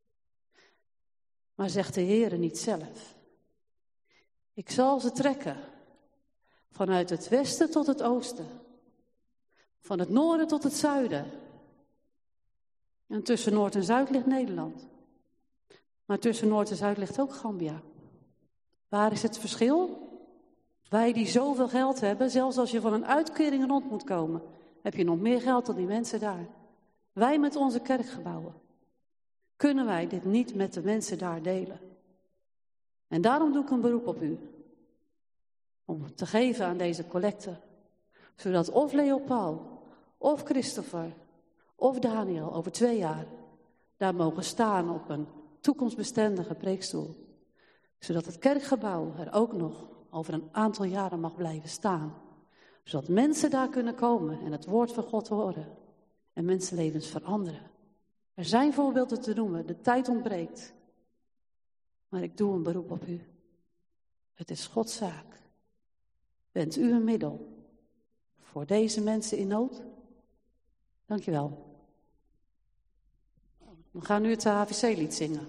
Maar zegt de Heere niet zelf. Ik zal ze trekken. Vanuit het westen tot het oosten. Van het noorden tot het zuiden. En tussen Noord en Zuid ligt Nederland. Maar tussen Noord en Zuid ligt ook Gambia. Waar is het verschil? Wij die zoveel geld hebben, zelfs als je van een uitkering rond moet komen, heb je nog meer geld dan die mensen daar. Wij met onze kerkgebouwen. Kunnen wij dit niet met de mensen daar delen? En daarom doe ik een beroep op u. Om te geven aan deze collecte. Zodat of Leopold, of Christopher, of Daniel over 2 jaar daar mogen staan op een toekomstbestendige preekstoel. Zodat het kerkgebouw er ook nog over een aantal jaren mag blijven staan. Zodat mensen daar kunnen komen en het woord van God horen. En mensenlevens veranderen. Er zijn voorbeelden te noemen, de tijd ontbreekt. Maar ik doe een beroep op u. Het is Gods zaak. Bent u een middel voor deze mensen in nood? Dankjewel. We gaan nu het HVC-lied zingen.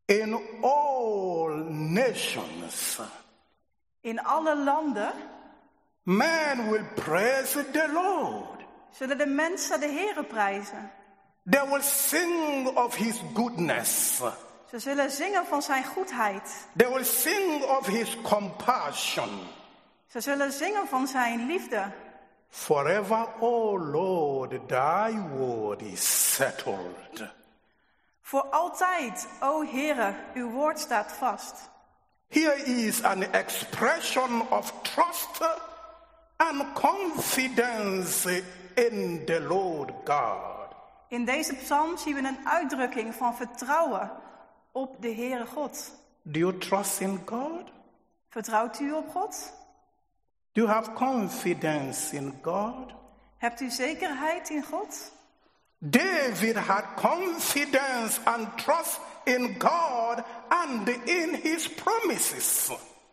In all nations, In alle landen man will praise the Lord. zullen de mensen de Heere prijzen. They will sing of his goodness. Ze zullen zingen van zijn goedheid. They will sing of his compassion. Ze zullen zingen van zijn liefde. Forever, O Lord, thy word is settled. Voor altijd, o Heere, uw woord staat vast. Here is an expression of trust and confidence in the Lord God. In deze psalm zien we een uitdrukking van vertrouwen op de Heere God. Do you trust in God? Vertrouwt u op God? Do you have confidence in God? Hebt u zekerheid in God? David had confidence and trust in God and in his promises.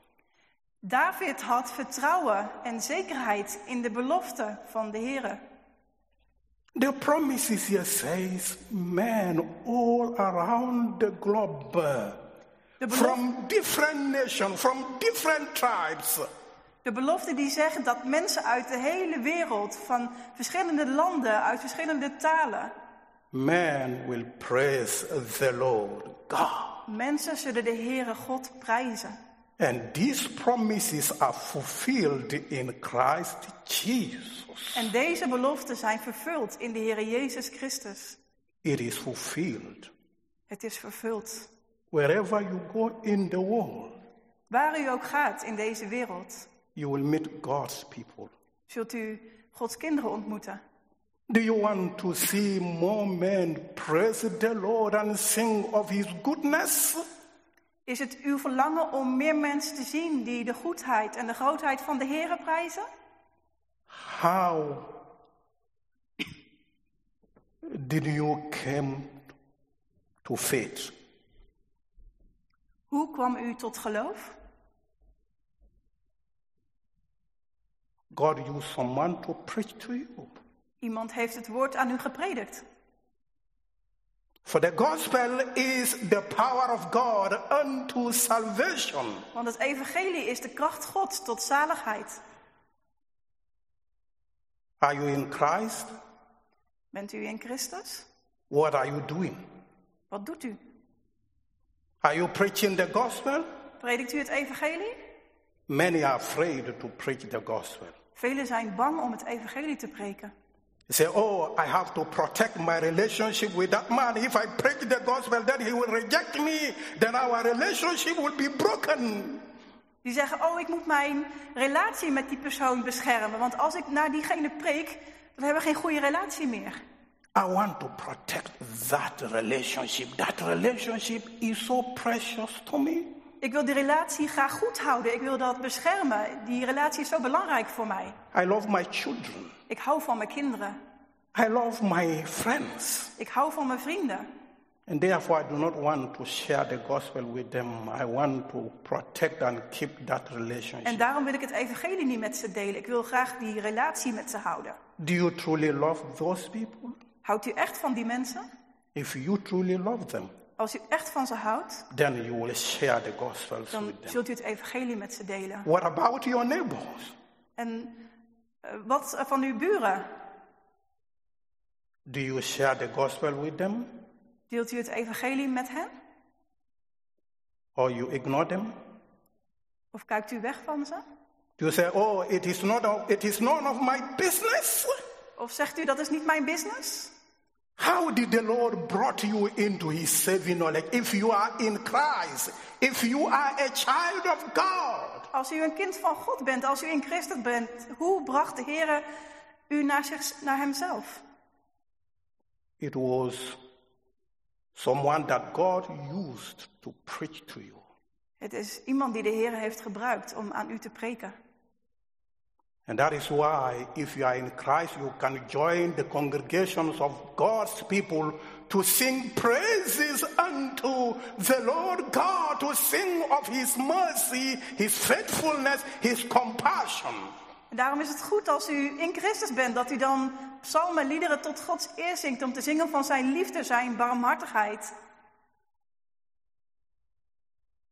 David had vertrouwen en zekerheid in de belofte van de Heere. The promises here says, man all around the globe, from different nations, from different tribes. De belofte die zegt dat mensen uit de hele wereld, van verschillende landen, uit verschillende talen, man will praise the Lord God. mensen zullen de Heere God prijzen. And these promises are fulfilled in Christ Jesus. En deze beloften zijn vervuld in de Heere Jezus Christus. It is fulfilled. Het is vervuld. Wherever you go in the world, Waar u ook gaat in deze wereld, you will meet God's people. zult u Gods kinderen ontmoeten. Do you want to see more men praise the Lord and sing of his goodness? Is het uw verlangen om meer mensen te zien die de goedheid en de grootheid van de Heere prijzen? How did you come to faith? Hoe kwam u tot geloof? God used someone to preach to you. Iemand heeft het woord aan u gepredikt. For the gospel is the power of God unto salvation. Want het evangelie is de kracht Gods tot zaligheid. Are you in Christ? Bent u in Christus? What are you doing? Wat doet u? Are you preaching the gospel? Predikt u het evangelie? Many are afraid to preach the gospel. Velen zijn bang om het evangelie te preken. They say, oh, I have to protect my relationship with that man. If I preach the gospel, then he will reject me. Then our relationship will be broken. Die zeggen, oh, ik moet mijn relatie met die persoon beschermen. Want als ik naar diegene preek, dan hebben we geen goede relatie meer. I want to protect that relationship. That relationship is so precious to me. Ik wil die relatie graag goed houden. Ik wil dat beschermen. Die relatie is zo belangrijk voor mij. I love my children. Ik hou van mijn kinderen. I love my friends. Ik hou van mijn vrienden. And therefore I do not want to share the gospel with them. I want to protect and keep that relationship. En daarom wil ik het evangelie niet met ze delen. Ik wil graag die relatie met ze houden. Do you truly love those people? Houdt u echt van die mensen? If you truly love them, Als u echt van ze houdt, then you will share the gospels dan with them. zult u het evangelie met ze delen. What about your neighbors? En wat van uw buren? Do you share the gospel with them? Deelt u het evangelie met hen? Or you ignore them? Of kijkt u weg van ze? Do you say, oh, it is none of my business? Of zegt u dat is niet mijn business? How did the Lord brought you into his saving knowledge? If you are in Christ, if you are a child of God. Als u een kind van God bent, als u in Christus bent, hoe bracht de Heer u naar hemzelf? It was someone that God used to preach to you. Het is iemand die de Heer heeft gebruikt om aan u te preken. And that is why, if you are in Christ, you can join the congregations of God's people to sing praises unto the Lord God, to sing of his mercy, his faithfulness, his compassion. En daarom is het goed als u in Christus bent, dat u dan psalmen en liederen tot Gods eer zingt om te zingen van zijn liefde, zijn barmhartigheid.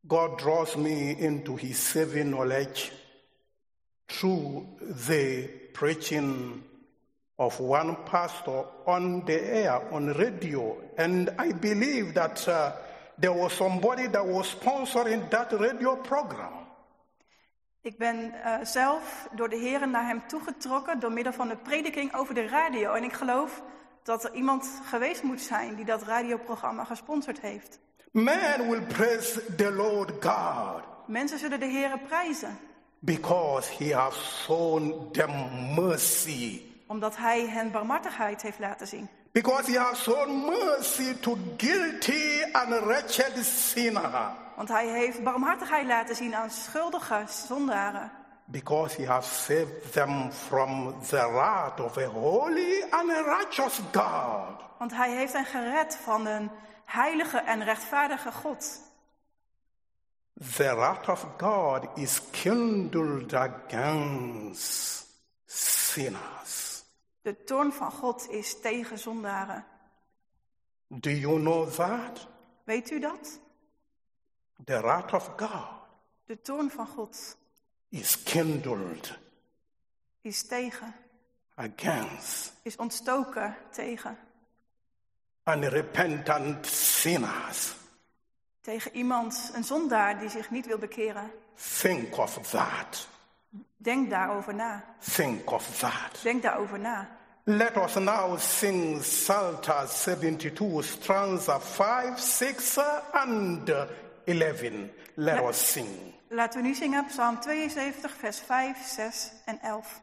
God draws me into his saving knowledge through the preaching of one pastor on the air, on radio. And I believe that there was somebody that was sponsoring that radio program. Ik ben zelf door de Heer naar hem toegetrokken door middel van de prediking over de radio. En ik geloof dat er iemand geweest moet zijn die dat radioprogramma gesponsord heeft. Man will praise the Lord God. Mensen zullen de Heer prijzen. Because he has shown them mercy. Omdat hij hen barmhartigheid heeft laten zien. Because he has shown mercy to guilty and wretched sinner. Want hij heeft barmhartigheid laten zien aan schuldige zondaren. Because he has saved them from the wrath of a holy and a righteous God. Want hij heeft hen gered van een heilige en rechtvaardige God. The wrath of God is kindled against sinners. De toorn van God is tegen zondaren. Do you know that? Weet u dat? The wrath of God De toorn van God is kindled is tegen, against is ontstoken tegen. unrepentant sinners. Tegen iemand, een zondaar die zich niet wil bekeren. Think of that. Denk daarover na. Think of that. Denk daarover na. Let us now sing Psalter 72, stanza 5, 6 and 11. Let us sing. Laten we nu zingen Psalm 72, vers 5, 6 en 11.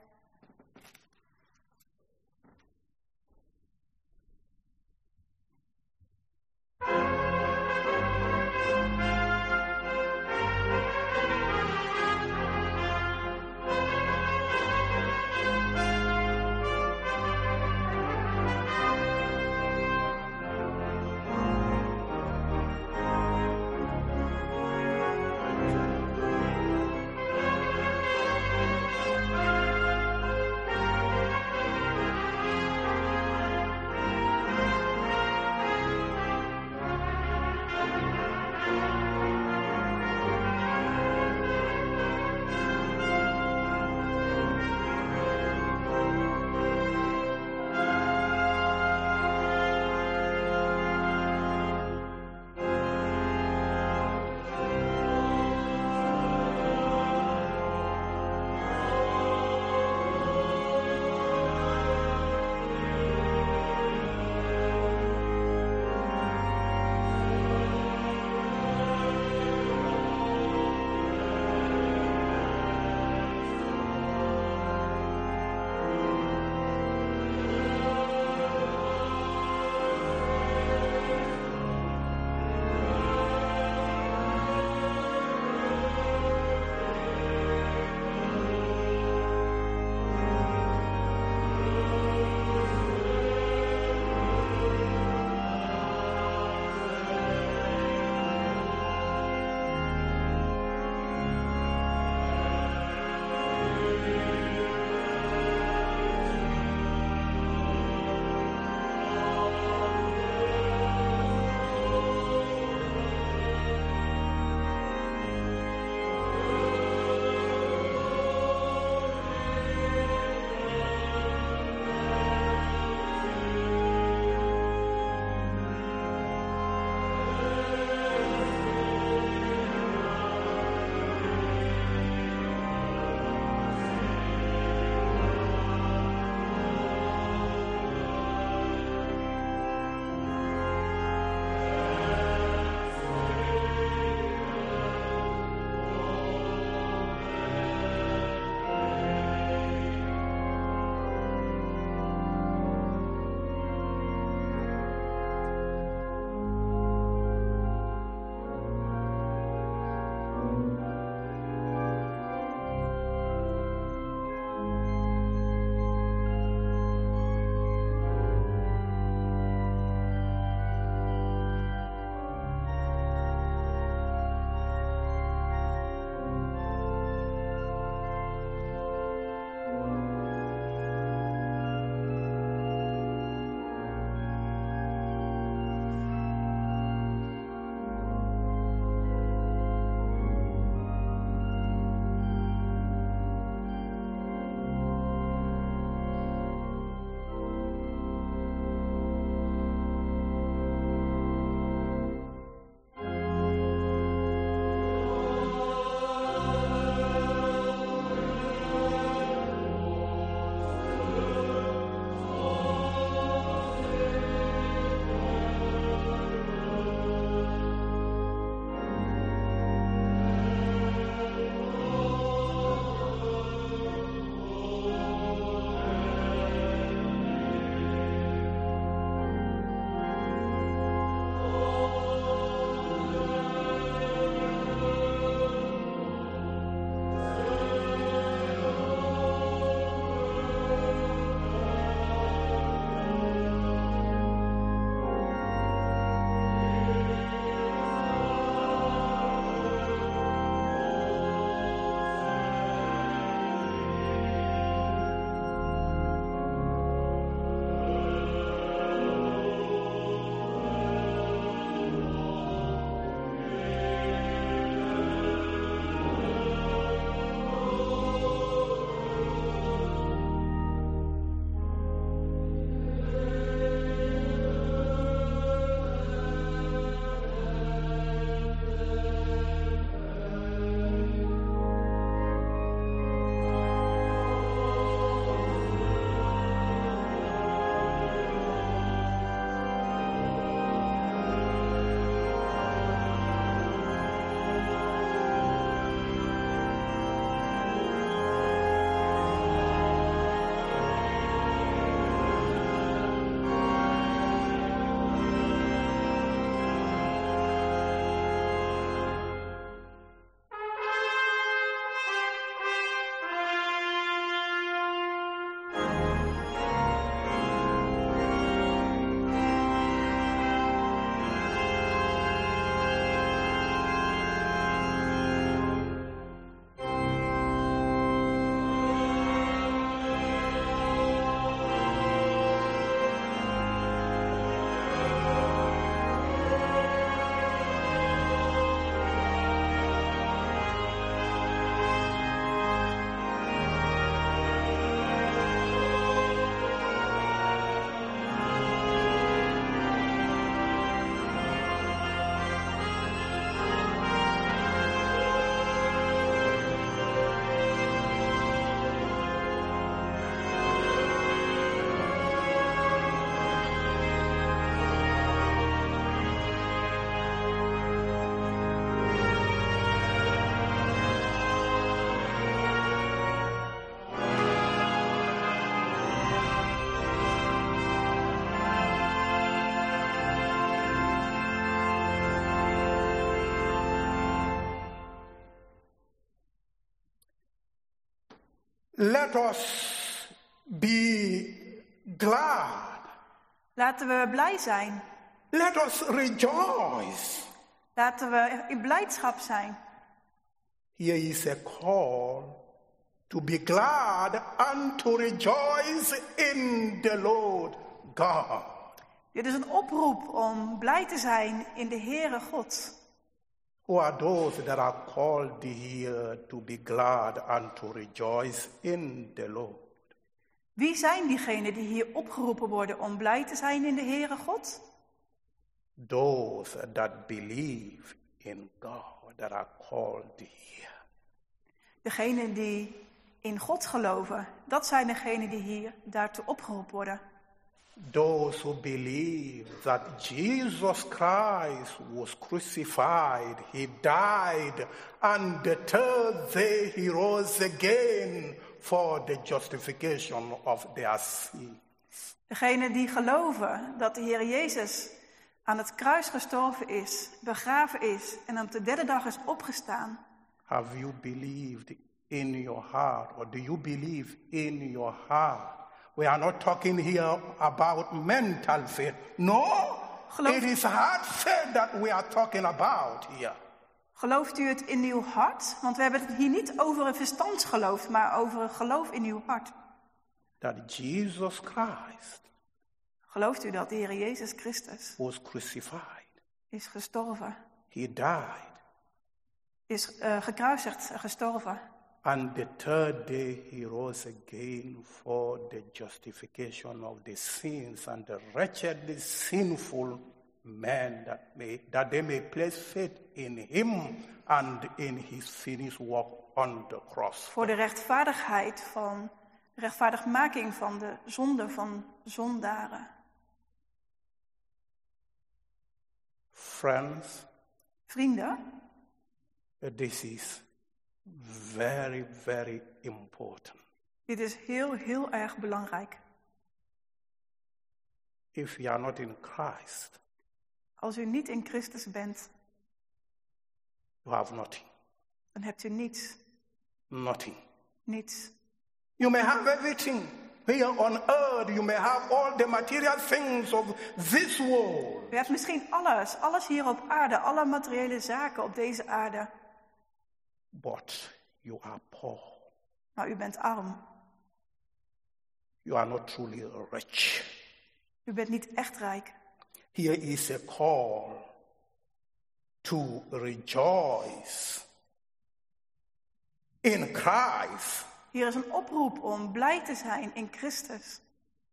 Let us be glad. Laten we blij zijn. Let us rejoice. Laten we in blijdschap zijn. Here is a call to be glad and to rejoice in the Lord God. Dit is een oproep om blij te zijn in de Heere God. Who are those that are called here to be glad and to rejoice in the Lord? Wie zijn diegenen die hier opgeroepen worden om blij te zijn in de Heere God? Those that believe in God that are called here. Degenen die in God geloven, dat zijn degenen die hier daartoe opgeroepen worden. Those who believe that Jesus Christ was crucified, he died, and the third day he rose again for the justification of their sin. Degenen die geloven dat de Heer Jezus aan het kruis gestorven is, begraven is en op de derde dag is opgestaan. Have you believed in your heart, or do you believe in your heart? We are not talking here about mental faith. No, it is heart faith that we are talking about here. Gelooft u het in uw hart? Want we hebben het hier niet over een verstandsgeloof, maar over een geloof in uw hart. That Jesus Christ Gelooft u dat de Heer Jezus Christus was crucified. is gestorven, He died. is gekruisigd, gestorven. And the third day he rose again for the justification of the sins and the wretched, sinful men that they may place faith in him and in his finished work on the cross. Voor de rechtvaardigmaking van de zonde van zondaren. Friends, Vrienden, this is very, very important. dit is heel, heel erg belangrijk. If you are not in Christ, Als u niet in Christus bent, you have nothing. dan hebt u niets. Nothing. Niets. You may have everything here on earth. You may have all the material things of this world. U hebt misschien alles hier op aarde, alle materiële zaken op deze aarde. But you are poor. Maar u bent arm. You are not truly rich. U bent niet echt rijk. Here is a call to rejoice in Christ. Hier is een oproep om blij te zijn in Christus.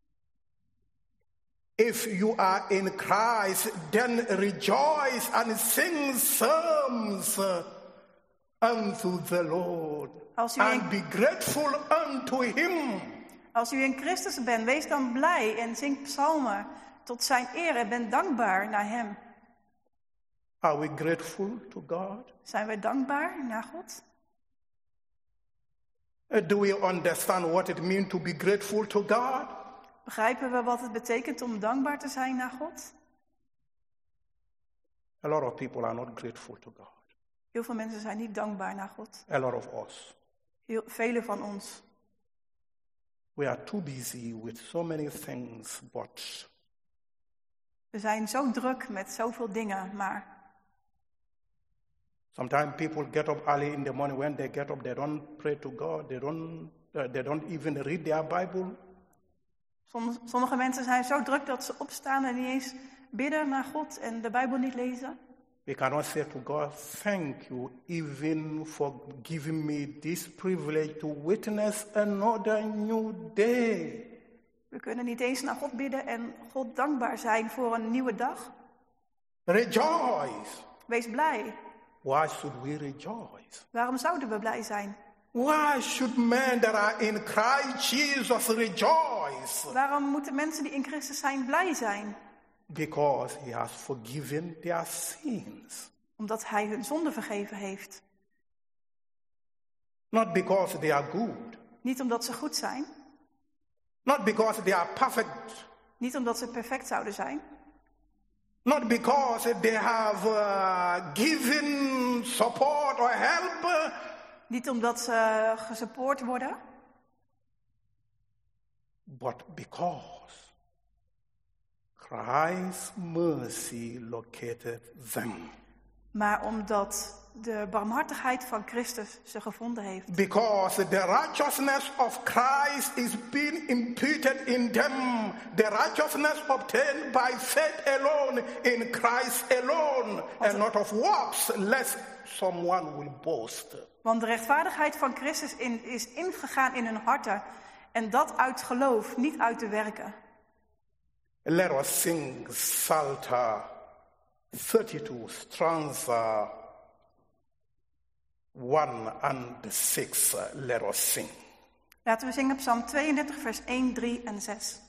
If you are in Christ, then rejoice and sing psalms unto the Lord. And be grateful unto him. Als u in Christus bent, wees dan blij en zing psalmen tot zijn eer en ben dankbaar naar hem. Are we grateful to God? Zijn wij dankbaar naar God? Do we understand what it means to be grateful to God? Begrijpen we wat het betekent om dankbaar te zijn naar God? A lot of people are not grateful to God. Heel veel mensen zijn niet dankbaar naar God. A lot of us. Velen van ons. We are too busy with so many things, but we zijn zo druk met zoveel dingen, maar sometimes people get up early in the morning. When they get up, they don't pray to God. They don't even read their Bible. Sommige mensen zijn zo druk dat ze opstaan en niet eens bidden naar God en de Bijbel niet lezen. We cannot say to God, thank you even for giving me this privilege to witness another new day. We kunnen niet eens naar God bidden en God dankbaar zijn voor een nieuwe dag. Rejoice. Wees blij. Why should we rejoice? Waarom zouden we blij zijn? Why should men that are in Christ Jesus rejoice? Waarom moeten mensen die in Christus zijn blij zijn? Because he has forgiven their sins. Omdat hij hun zonde vergeven heeft. Not because they are good. Niet omdat ze goed zijn. Not because they are perfect. Niet omdat ze perfect zouden zijn. Not because they have given support or help. Niet omdat ze gesupport worden. but because Christ's mercy located them. Maar omdat de barmhartigheid van Christus ze gevonden heeft. Because the righteousness of Christ is being imputed in them. The righteousness obtained by faith alone in Christ alone. And not of works, lest someone will boast. Want de rechtvaardigheid van Christus is ingegaan in hun harten. En dat uit geloof, niet uit de werken. Let us sing Psalter 32, stanza 1 and 6. Let us sing. Laten we zingen Psalm 32, vers 1, 3 en 6.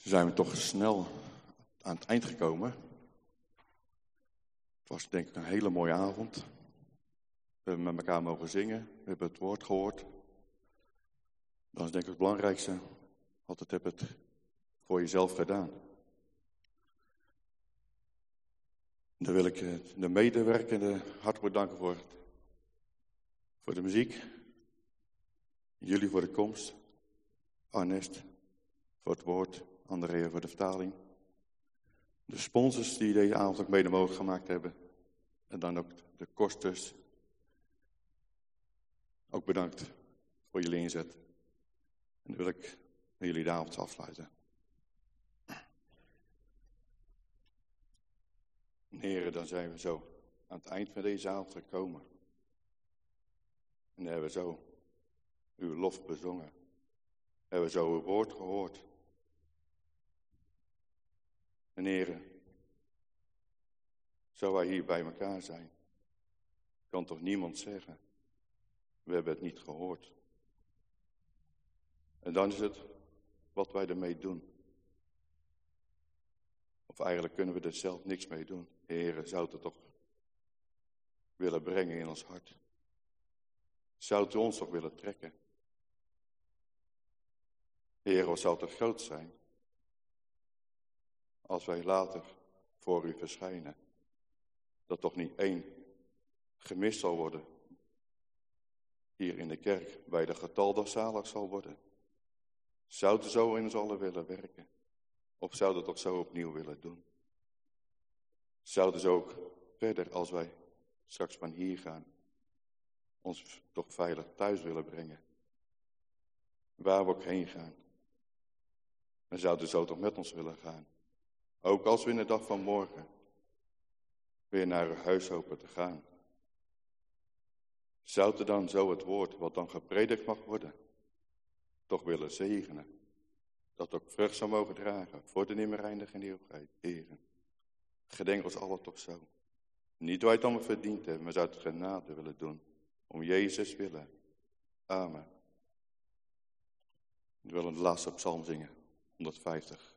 zijn we toch snel aan het eind gekomen. Het was denk ik een hele mooie avond. We hebben met elkaar mogen zingen, we hebben het woord gehoord. Dat is denk ik het belangrijkste. Altijd heb het voor jezelf gedaan. Dan wil ik de medewerkenden hartelijk bedanken voor de muziek. Jullie voor de komst. Arnest voor het woord. Andrea voor de vertaling. De sponsors die deze avond ook mede mogelijk gemaakt hebben. En dan ook de kosters. Ook bedankt voor jullie inzet. En dan wil ik met jullie de avond afsluiten. Heren, dan zijn we zo aan het eind van deze avond gekomen. En dan hebben we zo uw lof bezongen. Hebben we zo uw woord gehoord. En heren, zo wij hier bij elkaar zijn, kan toch niemand zeggen, we hebben het niet gehoord. En dan is het wat wij ermee doen. Of eigenlijk kunnen we er zelf niks mee doen. Heren, zou het toch willen brengen in ons hart. Zou het ons toch willen trekken. Heren, wat zou het toch groot zijn. Als wij later voor u verschijnen. Dat toch niet één gemist zal worden. Hier in de kerk bij de getal dat zalig zal worden. Zou het zo in ons allen willen werken. Of zou het toch zo opnieuw willen doen? Zouden ze ook verder, als wij straks van hier gaan, ons toch veilig thuis willen brengen? Waar we ook heen gaan. En zouden zo toch met ons willen gaan? Ook als we in de dag van morgen weer naar uw huis hopen te gaan. Zou er dan zo het woord, wat dan gepredikt mag worden, toch willen zegenen? Dat ook vrucht zou mogen dragen voor de nimmer eindige eeuwigheid, heren. Gedenk ons allen toch zo. Niet wij het dan verdiend hebben, maar zou het genade willen doen. Om Jezus willen. Amen. We willen de laatste psalm zingen, 150.